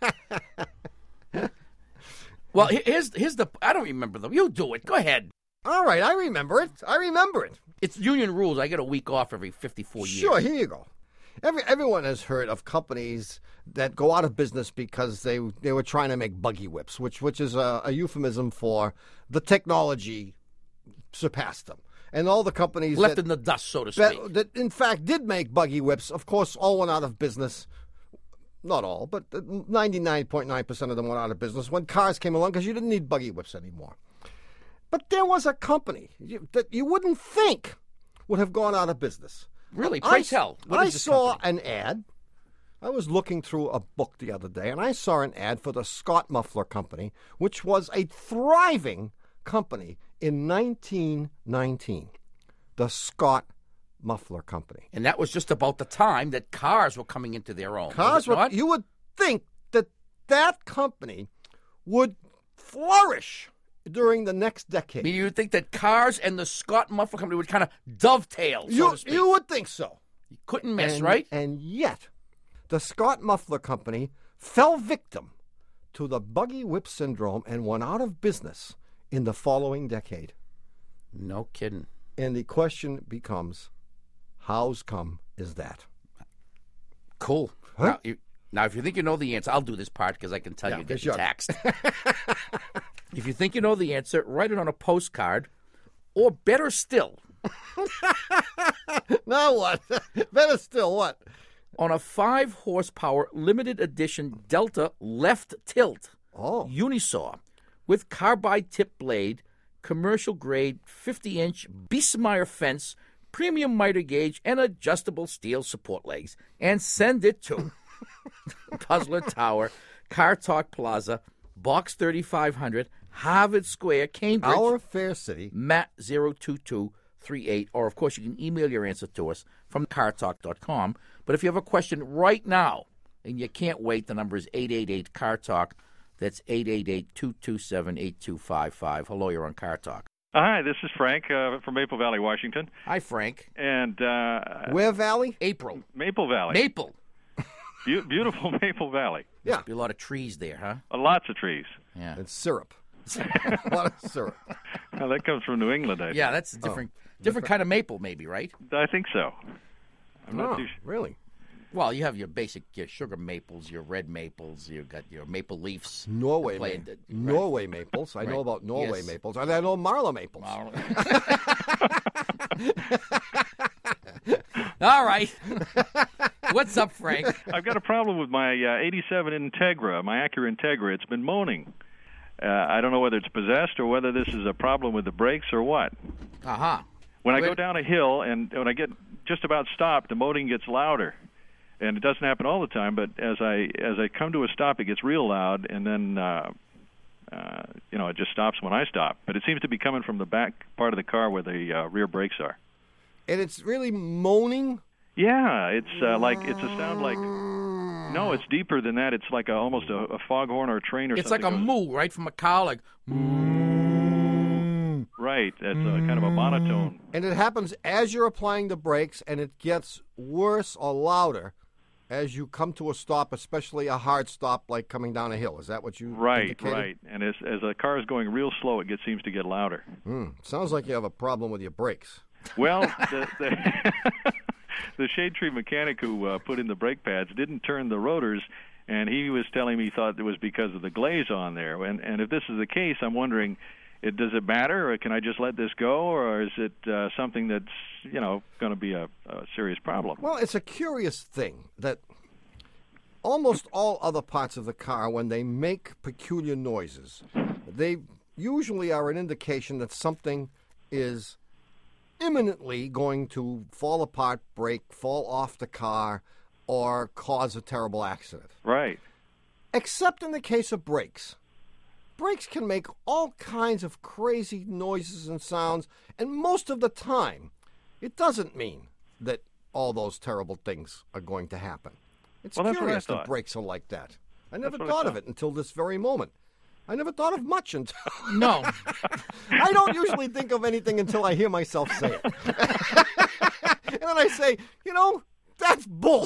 S1: Well, he- here's here's the. I don't remember them. You do it. Go ahead.
S2: All right, I remember it. I remember it.
S1: It's union rules. I get a week off every fifty-four years.
S2: Sure, here you go. Every, everyone has heard of companies that go out of business because they they were trying to make buggy whips, which which is a, a euphemism for the technology surpassed them. And all the companies
S1: Left
S2: that,
S1: in the dust, so to
S2: that,
S1: speak.
S2: that in fact did make buggy whips, of course, all went out of business. Not all, but ninety-nine point nine percent of them went out of business when cars came along because you didn't need buggy whips anymore. But there was a company you, that you wouldn't think would have gone out of business.
S1: Really?
S2: I
S1: Pray
S2: s-
S1: tell. What
S2: I
S1: is this
S2: saw
S1: company?
S2: an ad. I was looking through a book the other day, and I saw an ad for the Scott Muffler Company, which was a thriving company in nineteen nineteen. The Scott Muffler Company.
S1: And that was just about the time that cars were coming into their own.
S2: Cars
S1: was it
S2: were,
S1: not?
S2: you would think that that company would flourish during the next
S1: I
S2: decade.
S1: mean, you would think that cars and the Scott Muffler Company would kind of dovetail, so
S2: you,
S1: to speak.
S2: you would think so.
S1: You couldn't miss,
S2: and,
S1: right?
S2: And yet, the Scott Muffler Company fell victim to the buggy whip syndrome and went out of business in the following decade.
S1: No kidding.
S2: And the question becomes, how's come is that?
S1: Cool.
S2: Huh?
S1: Now, you, now, if you think you know the answer, I'll do this part because I can tell
S2: Yeah,
S1: you
S2: okay,
S1: get
S2: sure.
S1: taxed. If you think you know the answer, write it on a postcard, or better still,
S2: Now what? Better still, what?
S1: on a five horsepower limited edition Delta left tilt
S2: Oh.
S1: Unisaw with carbide tip blade, commercial grade fifty inch Biesmeyer fence, premium miter gauge, and adjustable steel support legs, and send it to Puzzler Tower, Car Talk Plaza, Box thirty-five hundred, Harvard Square, Cambridge,
S2: Our fair city.
S1: Matt zero two two three eight, or of course you can email your answer to us from car talk dot com. But if you have a question right now and you can't wait, the number is eight eight eight car talk. That's eight eight eight, two two seven, eight two five five. Hello, you're on Car Talk.
S9: Hi, this is Frank uh, from Maple Valley, Washington.
S1: Hi, Frank.
S9: And uh,
S2: Where Valley?
S1: April.
S9: Maple Valley.
S1: Maple.
S9: Be- beautiful Maple Valley.
S2: Yeah.
S1: Must be a lot of trees there, huh?
S9: Uh, lots of trees.
S1: Yeah.
S2: And syrup. A lot of syrup.
S9: Now, that comes from New England, I think.
S1: Yeah, that's a different, different kind of maple, maybe, right?
S9: I think so. I'm not
S2: Oh,
S9: too sure.
S2: really?
S1: Well, you have your basic your sugar maples, your red maples, you've got your maple leafs.
S2: Norway,
S1: Play
S2: ma-
S1: it, right.
S2: Norway maples. I know
S1: Right.
S2: about Norway
S1: Yes.
S2: maples. And I know Marla maples.
S1: All right. What's up, Frank?
S9: I've got a problem with my uh, eighty-seven Integra, my Acura Integra. It's been moaning. Uh, I don't know whether it's possessed or whether this is a problem with the brakes or what.
S1: Uh-huh.
S9: When I
S1: Wait.
S9: go down a hill and when I get just about stopped, the moaning gets louder. And it doesn't happen all the time, but as I as I come to a stop, it gets real loud, and then uh, uh, you know it just stops when I stop. But it seems to be coming from the back part of the car where the uh, rear brakes are.
S2: And it's really moaning?
S9: Yeah, it's uh, like it's a sound like. No, it's deeper than that. It's like a, almost a, a foghorn or a train or
S1: It's
S9: something.
S1: like a moo, right, from a cow, like...
S9: Right, it's a, kind of a monotone.
S2: And it happens as you're applying the brakes, and it gets worse or louder as you come to a stop, especially a hard stop like coming down a hill. Is that what you
S9: Right,
S2: indicated?
S9: right. And as as a car is going real slow, it gets seems to get louder.
S2: Mm, sounds like you have a problem with your brakes.
S9: Well, the the, the shade tree mechanic who uh, put in the brake pads didn't turn the rotors, and he was telling me he thought it was because of the glaze on there. And and if this is the case, I'm wondering, it, does it matter, or can I just let this go, or is it uh, something that's you know going to be a, a serious problem?
S2: Well, it's a curious thing that almost all other parts of the car, when they make peculiar noises, they usually are an indication that something is imminently going to fall apart, break, fall off the car, or cause a terrible accident.
S9: Right.
S2: Except in the case of brakes. Brakes can make all kinds of crazy noises and sounds, and most of the time, it doesn't mean that all those terrible things are going to happen. It's
S9: Well, that's what I
S2: curious that
S9: thought.
S2: brakes are like that. I never
S9: That's what I
S2: thought of
S9: thought.
S2: it until this very moment. I never thought of much until...
S1: No.
S2: I don't usually think of anything until I hear myself say it. And then I say, you know, that's bull.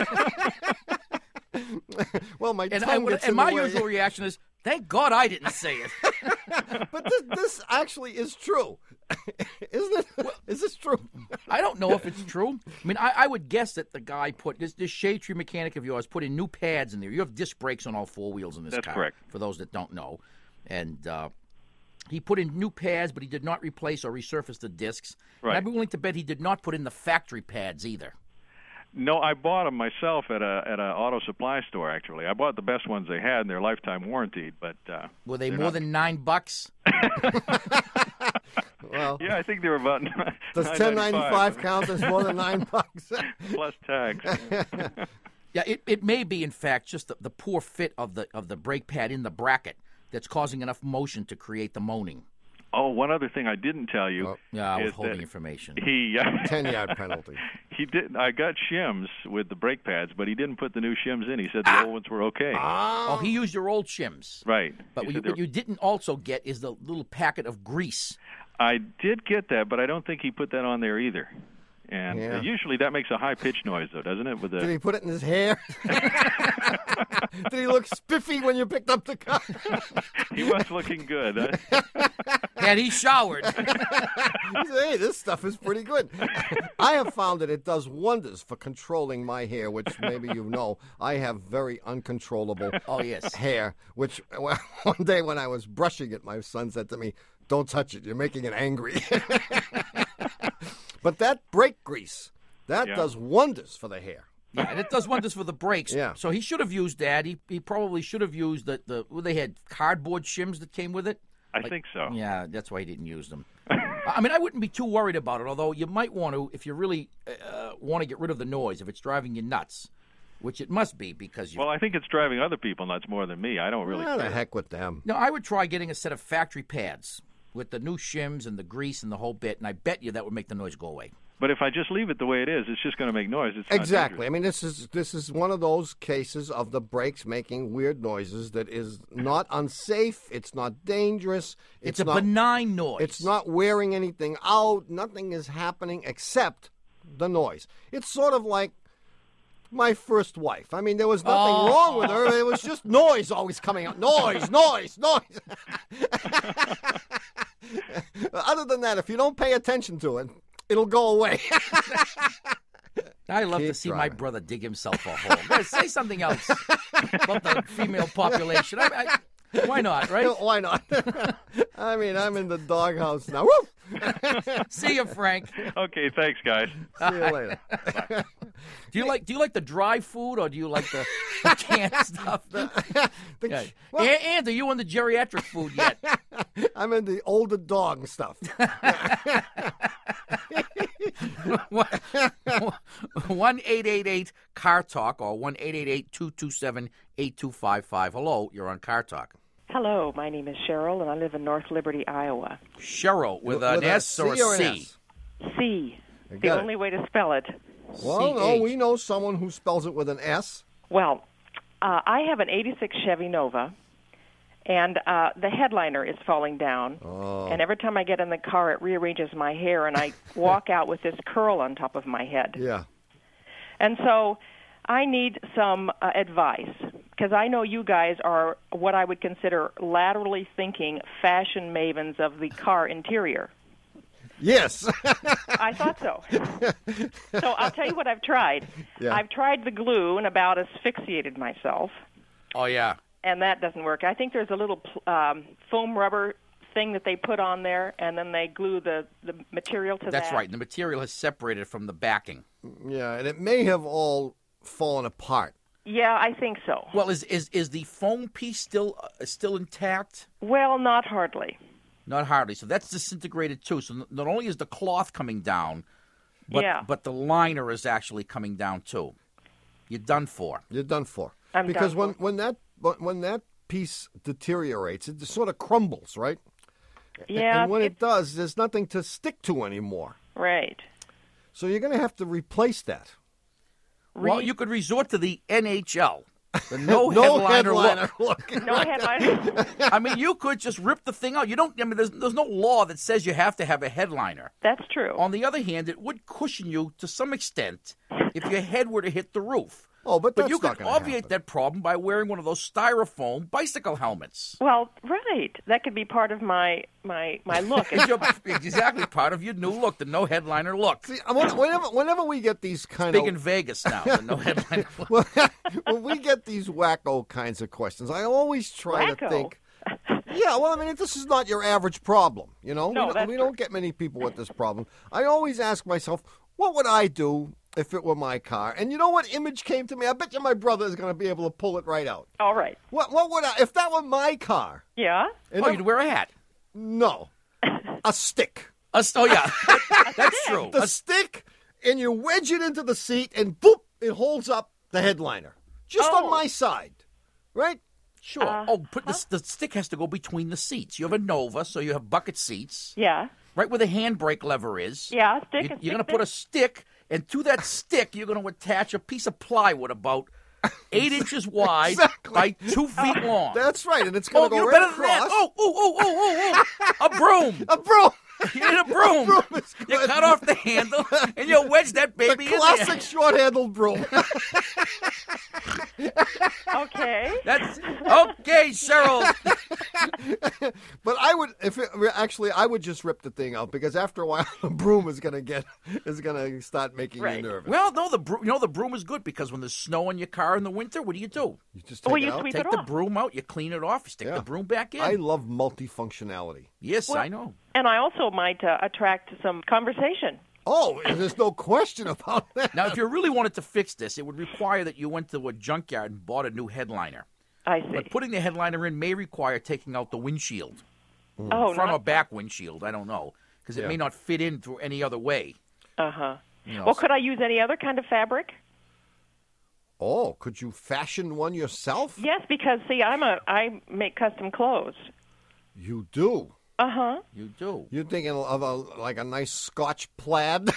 S2: Well, my
S1: And,
S2: tongue
S1: I,
S2: gets
S1: and
S2: in
S1: my
S2: the way.
S1: usual reaction is, thank God I didn't say it.
S2: But this, this actually is true. Isn't it? Is this true?
S1: I don't know if it's true. I mean, I, I would guess that the guy put, this, this shade tree mechanic of yours put in new pads in there. You have disc brakes on all four wheels in this
S9: That's
S1: car.
S9: correct.
S1: For those that don't know. And uh, he put in new pads, but he did not replace or resurface the discs. And
S9: Right.
S1: I'd be willing to bet he did not put in the factory pads either.
S9: No, I bought them myself at a at an auto supply store. Actually, I bought the best ones they had, and they're lifetime warranted. But uh,
S1: Were they
S9: they're
S1: more
S9: not-
S1: than nine bucks?
S2: Well,
S9: Yeah, I think they were about.
S2: does ten ninety-five count as more than nine bucks?
S9: plus tax?
S1: Yeah, it, it may be, in fact, just the, the poor fit of the of the brake pad in the bracket that's causing enough motion to create the moaning.
S9: Oh, one other thing I didn't tell you.
S2: Oh.
S1: Yeah, I was
S9: is
S1: holding
S9: that
S1: information.
S9: He uh,
S2: ten-yard penalty.
S9: he did. I got shims with the brake pads, but he didn't put the new shims in. He said the old ones were okay.
S1: Oh, he used your old shims.
S9: Right.
S1: But
S9: He
S1: what you,
S9: said they
S1: what
S9: were-
S1: you didn't also get is the little packet of grease.
S9: I did get that, but I don't think he put that on there either. And
S2: Yeah.
S9: uh, usually that makes a high pitched noise, though, doesn't it? With
S2: Did
S9: the
S2: he put it in his hair? Did he look spiffy when you picked up the car?
S9: he was looking good. Uh,
S1: Had he showered?
S2: He said, hey, this stuff is pretty good. I have found that it does wonders for controlling my hair, which maybe you know. I have very uncontrollable
S1: Oh, yes.
S2: hair, which well, one day when I was brushing it, my son said to me, don't touch it. You're making it angry. But that brake grease, that
S9: Yeah.
S2: does wonders for the hair.
S1: Yeah, and it does wonders for the brakes.
S2: Yeah.
S1: So he should have used that. He, he probably should have used the, the well, they had cardboard shims that came with it.
S9: I think so.
S1: Yeah, that's why he didn't use them. I mean, I wouldn't be too worried about it, although you might want to, if you really uh, want to get rid of the noise, if it's driving you nuts, which it must be because you.
S9: Well, I think it's driving other people nuts more than me. I don't really
S2: Ah, the
S9: care.
S2: heck with them.
S1: No, I would try getting a set of factory pads with the new shims and the grease and the whole bit, and I bet you that would make the noise go away.
S9: But if I just leave it the way it is, it's just going to make noise. It's not
S2: Exactly. I
S9: dangerous.
S2: mean, this is this is one of those cases of the brakes making weird noises that is not unsafe. It's not dangerous.
S1: It's,
S2: It's,
S1: a
S2: not.
S1: benign noise.
S2: It's not wearing anything out. Nothing is happening except the noise. It's sort of like my first wife. I mean, there was nothing
S1: Oh.
S2: wrong with her. It was just noise always coming out. Noise, noise, noise. Other than that, if you don't pay attention to it, it'll go away.
S1: I love to
S2: Keep
S1: see my
S2: driving.
S1: brother dig himself a hole. Guys, say something else about the female population. I, I, why not, right?
S2: Why not? I mean, I'm in the doghouse now. Woo!
S1: See you, Frank.
S9: Okay, thanks, guys.
S2: See you later.
S1: Do you like do you like the dry food or do you like the, the canned stuff?
S2: The-
S1: Yeah.
S2: well,
S1: and, and are you on the geriatric food yet?
S2: I'm in the older dog stuff.
S1: One eight eight eight Car Talk or one eight eight eight two two seven eight two five five. Hello, you're on Car Talk.
S10: Hello, my name is Cheryl, and I live in North Liberty, Iowa.
S1: Cheryl with,
S2: With
S1: an
S2: a
S1: S or a
S2: C or an
S1: C?
S2: S?
S10: C,
S2: I
S10: the
S2: got it.
S10: only way to spell it.
S2: Well, no,
S1: C H.
S2: we know someone who spells it with an S.
S10: Well, uh, I have an eighty-six Chevy Nova, and uh, the headliner is falling down.
S2: Oh.
S10: And every time I get in the car, it rearranges my hair, and I walk out with this curl on top of my head.
S2: Yeah.
S10: And so I need some uh, advice, because I know you guys are what I would consider laterally thinking fashion mavens of the car interior.
S2: Yes.
S10: I thought so. So I'll tell you what I've tried.
S2: Yeah.
S10: I've tried the glue and about asphyxiated myself,
S1: Oh, yeah.
S10: and that doesn't work. I think there's a little um, foam rubber thing that they put on there, and then they glue the, the material to
S1: That's
S10: that.
S1: right. The material has separated from the backing.
S2: Yeah, and it may have all fallen apart.
S10: Yeah, I think so.
S1: Well, is is, is the foam piece still uh, still intact?
S10: Well, not hardly.
S1: Not hardly. So that's disintegrated too. So n- not only is the cloth coming down, but
S10: Yeah.
S1: but the liner is actually coming down too. You're done for.
S2: You're done for.
S10: I'm
S2: because
S10: done
S2: when,
S10: for.
S2: when that when that piece deteriorates, it just sort of crumbles, right?
S10: Yeah,
S2: And when it
S10: it-
S2: does, there's nothing to stick to anymore.
S10: right.
S2: So you're going to have to replace that.
S1: Well,
S10: Re-
S1: you could resort to the N H L, the no,
S2: No
S1: headliner,
S2: headliner
S1: look.
S2: look.
S10: No headliner.
S1: I mean, you could just rip the thing out. You don't. I mean, there's there's no law that says you have to have a headliner.
S10: That's true.
S1: On the other hand, it would cushion you to some extent if your head were to hit the roof.
S2: Oh, but
S1: But
S2: that's
S1: you
S2: not
S1: could
S2: gonna
S1: obviate
S2: happen.
S1: that problem by wearing one of those styrofoam bicycle helmets.
S10: Well, right. That could be part of my my my look.
S1: It's your, exactly part of your new look, the no headliner look.
S2: See, I want- whenever, whenever we get these kind
S1: Big
S2: of
S1: in Vegas now, the no headliner look.
S2: when, when we get these wacko kinds of questions, I always try to
S10: Wacko?
S2: think. Yeah, well, I mean, this is not your average problem, you know.
S10: No,
S2: we, don't,
S10: that's
S2: we don't get many people with this problem. I always ask myself, what would I do if it were my car? And you know what image came to me? I bet you my brother is going to be able to pull it right out.
S10: All right.
S2: What? What would I? If that were my car?
S10: Yeah.
S2: and
S1: Oh,
S2: if-
S1: you'd wear a hat.
S2: no, a stick.
S1: A, oh, yeah. That's true.
S2: The
S1: A-
S2: stick, and you wedge it into the seat, and boop, it holds up the headliner, just
S10: Oh.
S2: on my side, right?
S1: Sure.
S10: Uh,
S1: oh, put the, the stick has to go between the seats. You have a Nova, so you have bucket seats,
S10: Yeah.
S1: right where the handbrake lever is.
S10: Yeah. Stick.
S1: You,
S10: and
S1: you're going to
S10: stick
S1: put a stick, and to that stick, you're going to attach a piece of plywood about eight inches wide
S2: Exactly.
S1: by two feet long.
S2: That's right, and it's going
S1: oh,
S2: to go
S1: you're
S2: right
S1: better than that.
S2: across.
S1: Oh, oh, oh, oh, oh, oh. A broom.
S2: A broom.
S1: You need a broom.
S2: broom is
S1: You
S2: good.
S1: cut off the handle, and you wedge that
S2: The
S1: baby in there.
S2: classic short-handled broom.
S10: Okay.
S1: That's okay, Cheryl.
S2: But I would, if it, actually, I would just rip the thing out because after a while, the broom is going to get is going to start making
S10: Right.
S2: you nervous.
S1: Well, no, the bro- you know the broom is good because when there's snow in your car in the winter, what do you do?
S2: you just take
S10: Well,
S2: it
S10: you
S2: out.
S10: sweep
S1: Take
S10: it
S1: the
S10: off.
S1: broom out, you clean it off, you stick
S2: Yeah.
S1: the broom back in.
S2: I love multifunctionality.
S1: yes,
S10: Well-
S1: I know.
S10: And I also might uh, attract some conversation.
S2: Oh, there's no question about that.
S1: Now, if you really wanted to fix this, it would require that you went to a junkyard and bought a new headliner.
S10: I see.
S1: But putting the headliner in may require taking out the windshield,
S10: oh,
S1: front
S10: not,
S1: or back windshield. I don't know because it
S2: Yeah.
S1: may not fit in through any other way.
S10: Uh huh.
S1: You know,
S10: Well,
S1: so-
S10: could I use any other kind of fabric?
S2: Oh, could you fashion one yourself?
S10: Yes, because see, I'm a I make custom clothes.
S2: You do.
S10: Uh huh.
S1: you do.
S2: You're thinking of a like a nice Scotch plaid.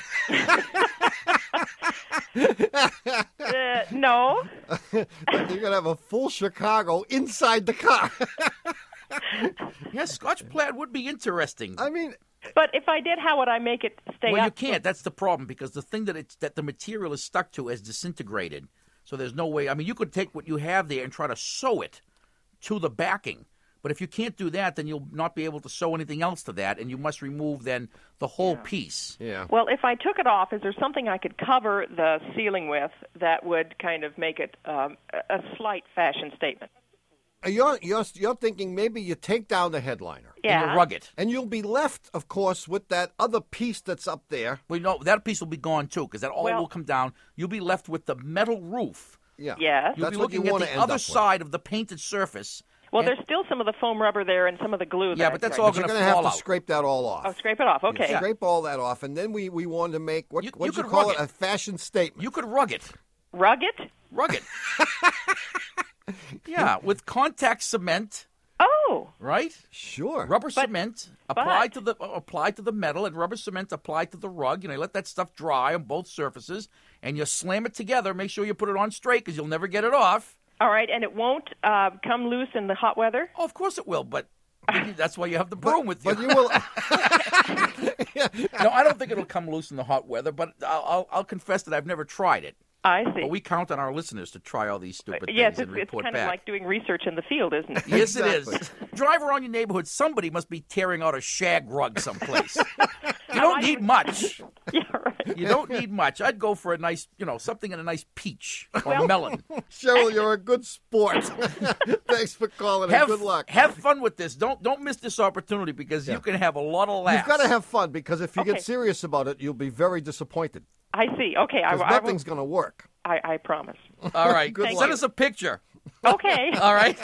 S10: Uh, no.
S2: You're gonna have a full Chicago inside the car.
S1: Yes, Scotch plaid would be interesting.
S2: I mean,
S10: But if I did, how would I make it stay
S1: well,
S10: up?
S1: you can't. That's the problem because the thing that it's that the material is stuck to has disintegrated. So there's no way. I mean, you could take what you have there and try to sew it to the backing. But if you can't do that, then you'll not be able to sew anything else to that, and you must remove then the whole piece.
S2: yeah.
S10: Well, if I took it off, is there something I could cover the ceiling with that would kind of make it um, a a slight fashion statement?
S2: you're, you're, you're thinking maybe you take down the headliner.
S4: Yeah.
S1: And you rug it.
S2: And you'll be left, of course, with that other piece that's up there.
S1: Well, you know, that piece will be gone, too, because that all
S10: Well-
S1: will come down. You'll be left with the metal roof.
S2: Yeah.
S10: Yes.
S1: You'll
S2: That's
S1: be
S2: what you
S1: looking at
S2: wanna
S1: the
S2: end
S1: other
S2: up with.
S1: side of the painted surface.
S10: Well,
S1: And-
S10: there's still some of the foam rubber there and some of the glue.
S1: Yeah,
S10: that
S1: but that's
S10: I-
S1: all
S2: But you're
S1: gonna
S2: going to have
S1: fall
S2: to
S1: out.
S2: scrape that all off.
S10: Oh, scrape it off. Okay.
S2: You Scrape all that off, and then we, we wanted to make, what
S1: You-
S2: what
S1: you
S2: did you
S1: could
S2: call
S1: rug
S2: it,
S1: it.
S2: a fashion statement.
S1: You could rug it.
S10: Rug it?
S1: Rug it. Yeah, with contact cement,
S10: Oh.
S1: right?
S2: Sure.
S1: Rubber cement applied to
S10: but-
S1: the uh, applied to the metal, and rubber cement applied to the rug. You know, you let that stuff dry on both surfaces, and you slam it together. Make sure you put it on straight because you'll never get it off.
S10: All right, and it won't uh, come loose in the hot weather?
S1: Oh, of course it will, but that's why you have the broom with you.
S2: But you will.
S1: No, I don't think it'll come loose in the hot weather, but I'll, I'll, I'll confess that I've never tried it.
S10: I see.
S1: But we count on our listeners to try all these stupid
S10: yes,
S1: things
S10: it's,
S1: and
S10: it's
S1: report
S10: kind
S1: back.
S10: of like doing research in the field, isn't it?
S1: Yes, it
S2: Exactly.
S1: is. Drive around your neighborhood. Somebody must be tearing out a shag rug someplace. You don't need much.
S10: Yeah, right.
S1: You don't need much. I'd go for a nice, you know, something in a nice peach or melon.
S2: Cheryl, you're a good sport. Thanks for calling,
S1: Have,
S2: and good luck.
S1: have fun with this. Don't don't miss this opportunity because you can have a lot of laughs.
S2: You've got to have fun, because if you
S10: Okay.
S2: get serious about it, you'll be very disappointed.
S10: I see. Okay, I,
S2: Because
S10: I,
S2: nothing's going to work.
S10: I, I promise.
S1: All right.
S2: Good
S1: Send
S2: luck.
S1: us a picture.
S10: Okay.
S1: All right.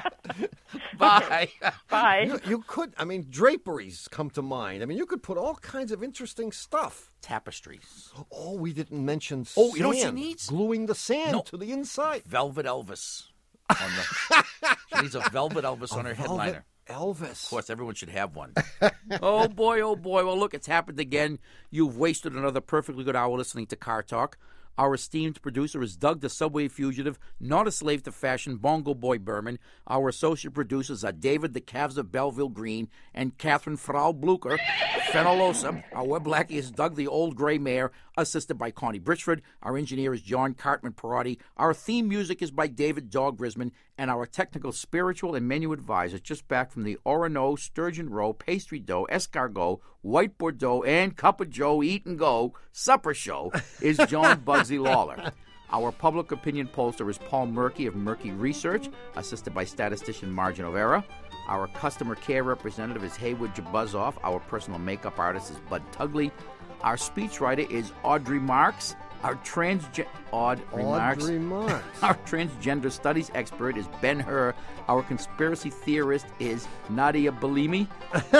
S1: Bye.
S10: Bye.
S2: You, you could, I mean, draperies come to mind. I mean, you could put all kinds of interesting stuff.
S1: Tapestries.
S2: Oh, we didn't mention
S1: Oh, you know what she
S2: sand.
S1: needs?
S2: Gluing the sand
S1: No.
S2: to the inside.
S1: Velvet Elvis. On the, she needs a Velvet Elvis on her
S2: Velvet
S1: headliner.
S2: Elvis.
S1: Of course, everyone should have one. Oh, boy, oh, boy. Well, look, it's happened again. You've wasted another perfectly good hour listening to Car Talk. Our esteemed producer is Doug the Subway Fugitive, not a slave to fashion, Bongo Boy Berman. Our associate producers are David the Calves of Belleville Green and Catherine Frau Blucher, Fenolosa. Our web lackey is Doug the Old Gray Mare, assisted by Connie Britchford. Our engineer is John Cartman Perotti. Our theme music is by David Dog Brisman. And our technical, spiritual, and menu advisor, just back from the Orono, Sturgeon Row, Pastry Dough, Escargot, White Bordeaux, and Cup of Joe Eat and Go Supper Show, is John Bugsy Lawler. Our public opinion pollster is Paul Murky of Murky Research, assisted by statistician Margin O'Vera. Our customer care representative is Haywood Jabuzoff. Our personal makeup artist is Bud Tugley. Our speechwriter is Audrey Marks. Our transgen Aud remarks.
S2: Audrey Marks.
S1: Our transgender studies expert is Ben Hur. Our conspiracy theorist is Nadia Belimi.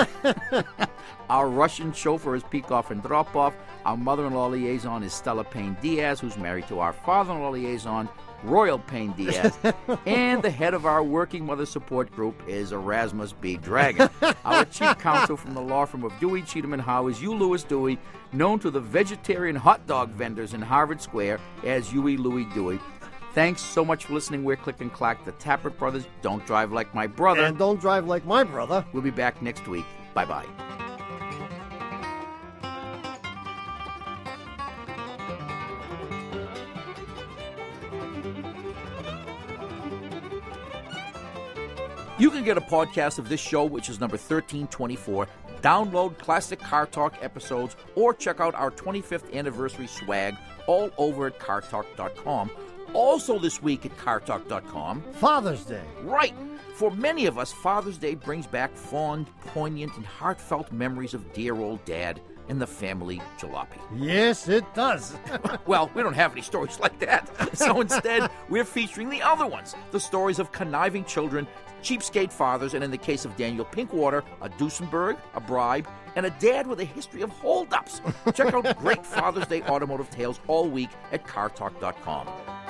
S1: Our Russian chauffeur is Peikoff and Dropoff. Our mother-in-law liaison is Stella Payne Diaz, who's married to our father-in-law liaison, Royal Payne Diaz. And the head of our working mother support group is Erasmus B. Dragon. Our chief counsel from the law firm of Dewey, Cheatham, and Howe is Hugh Lewis Dewey, known to the vegetarian hot dog vendors in Harvard Square as Huey Louie Dewey. Thanks so much for listening. We're Click and Clack, the Tappert Brothers. Don't drive like my brother.
S2: And don't drive like my brother.
S1: We'll be back next week. Bye-bye. You can get a podcast of this show, which is number thirteen twenty-four. Download classic Car Talk episodes or check out our twenty-fifth anniversary swag all over at car talk dot com. Also this week at car talk dot com.
S2: Father's Day.
S1: Right. For many of us, Father's Day brings back fond, poignant, and heartfelt memories of dear old Dad and the family jalopy.
S2: Yes, it does.
S1: Well, we don't have any stories like that. So instead, we're featuring the other ones. The stories of conniving children, cheapskate fathers, and in the case of Daniel Pinkwater, a Duesenberg, a bribe, and a dad with a history of holdups. Check out great Father's Day automotive tales all week at car talk dot com.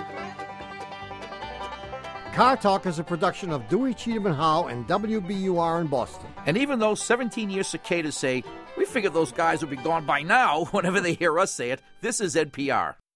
S2: Car Talk is a production of Dewey, Cheatham, and Howe and W B U R in Boston.
S1: And even though seventeen-year cicadas say, we figured those guys would be gone by now, whenever they hear us say it, this is N P R.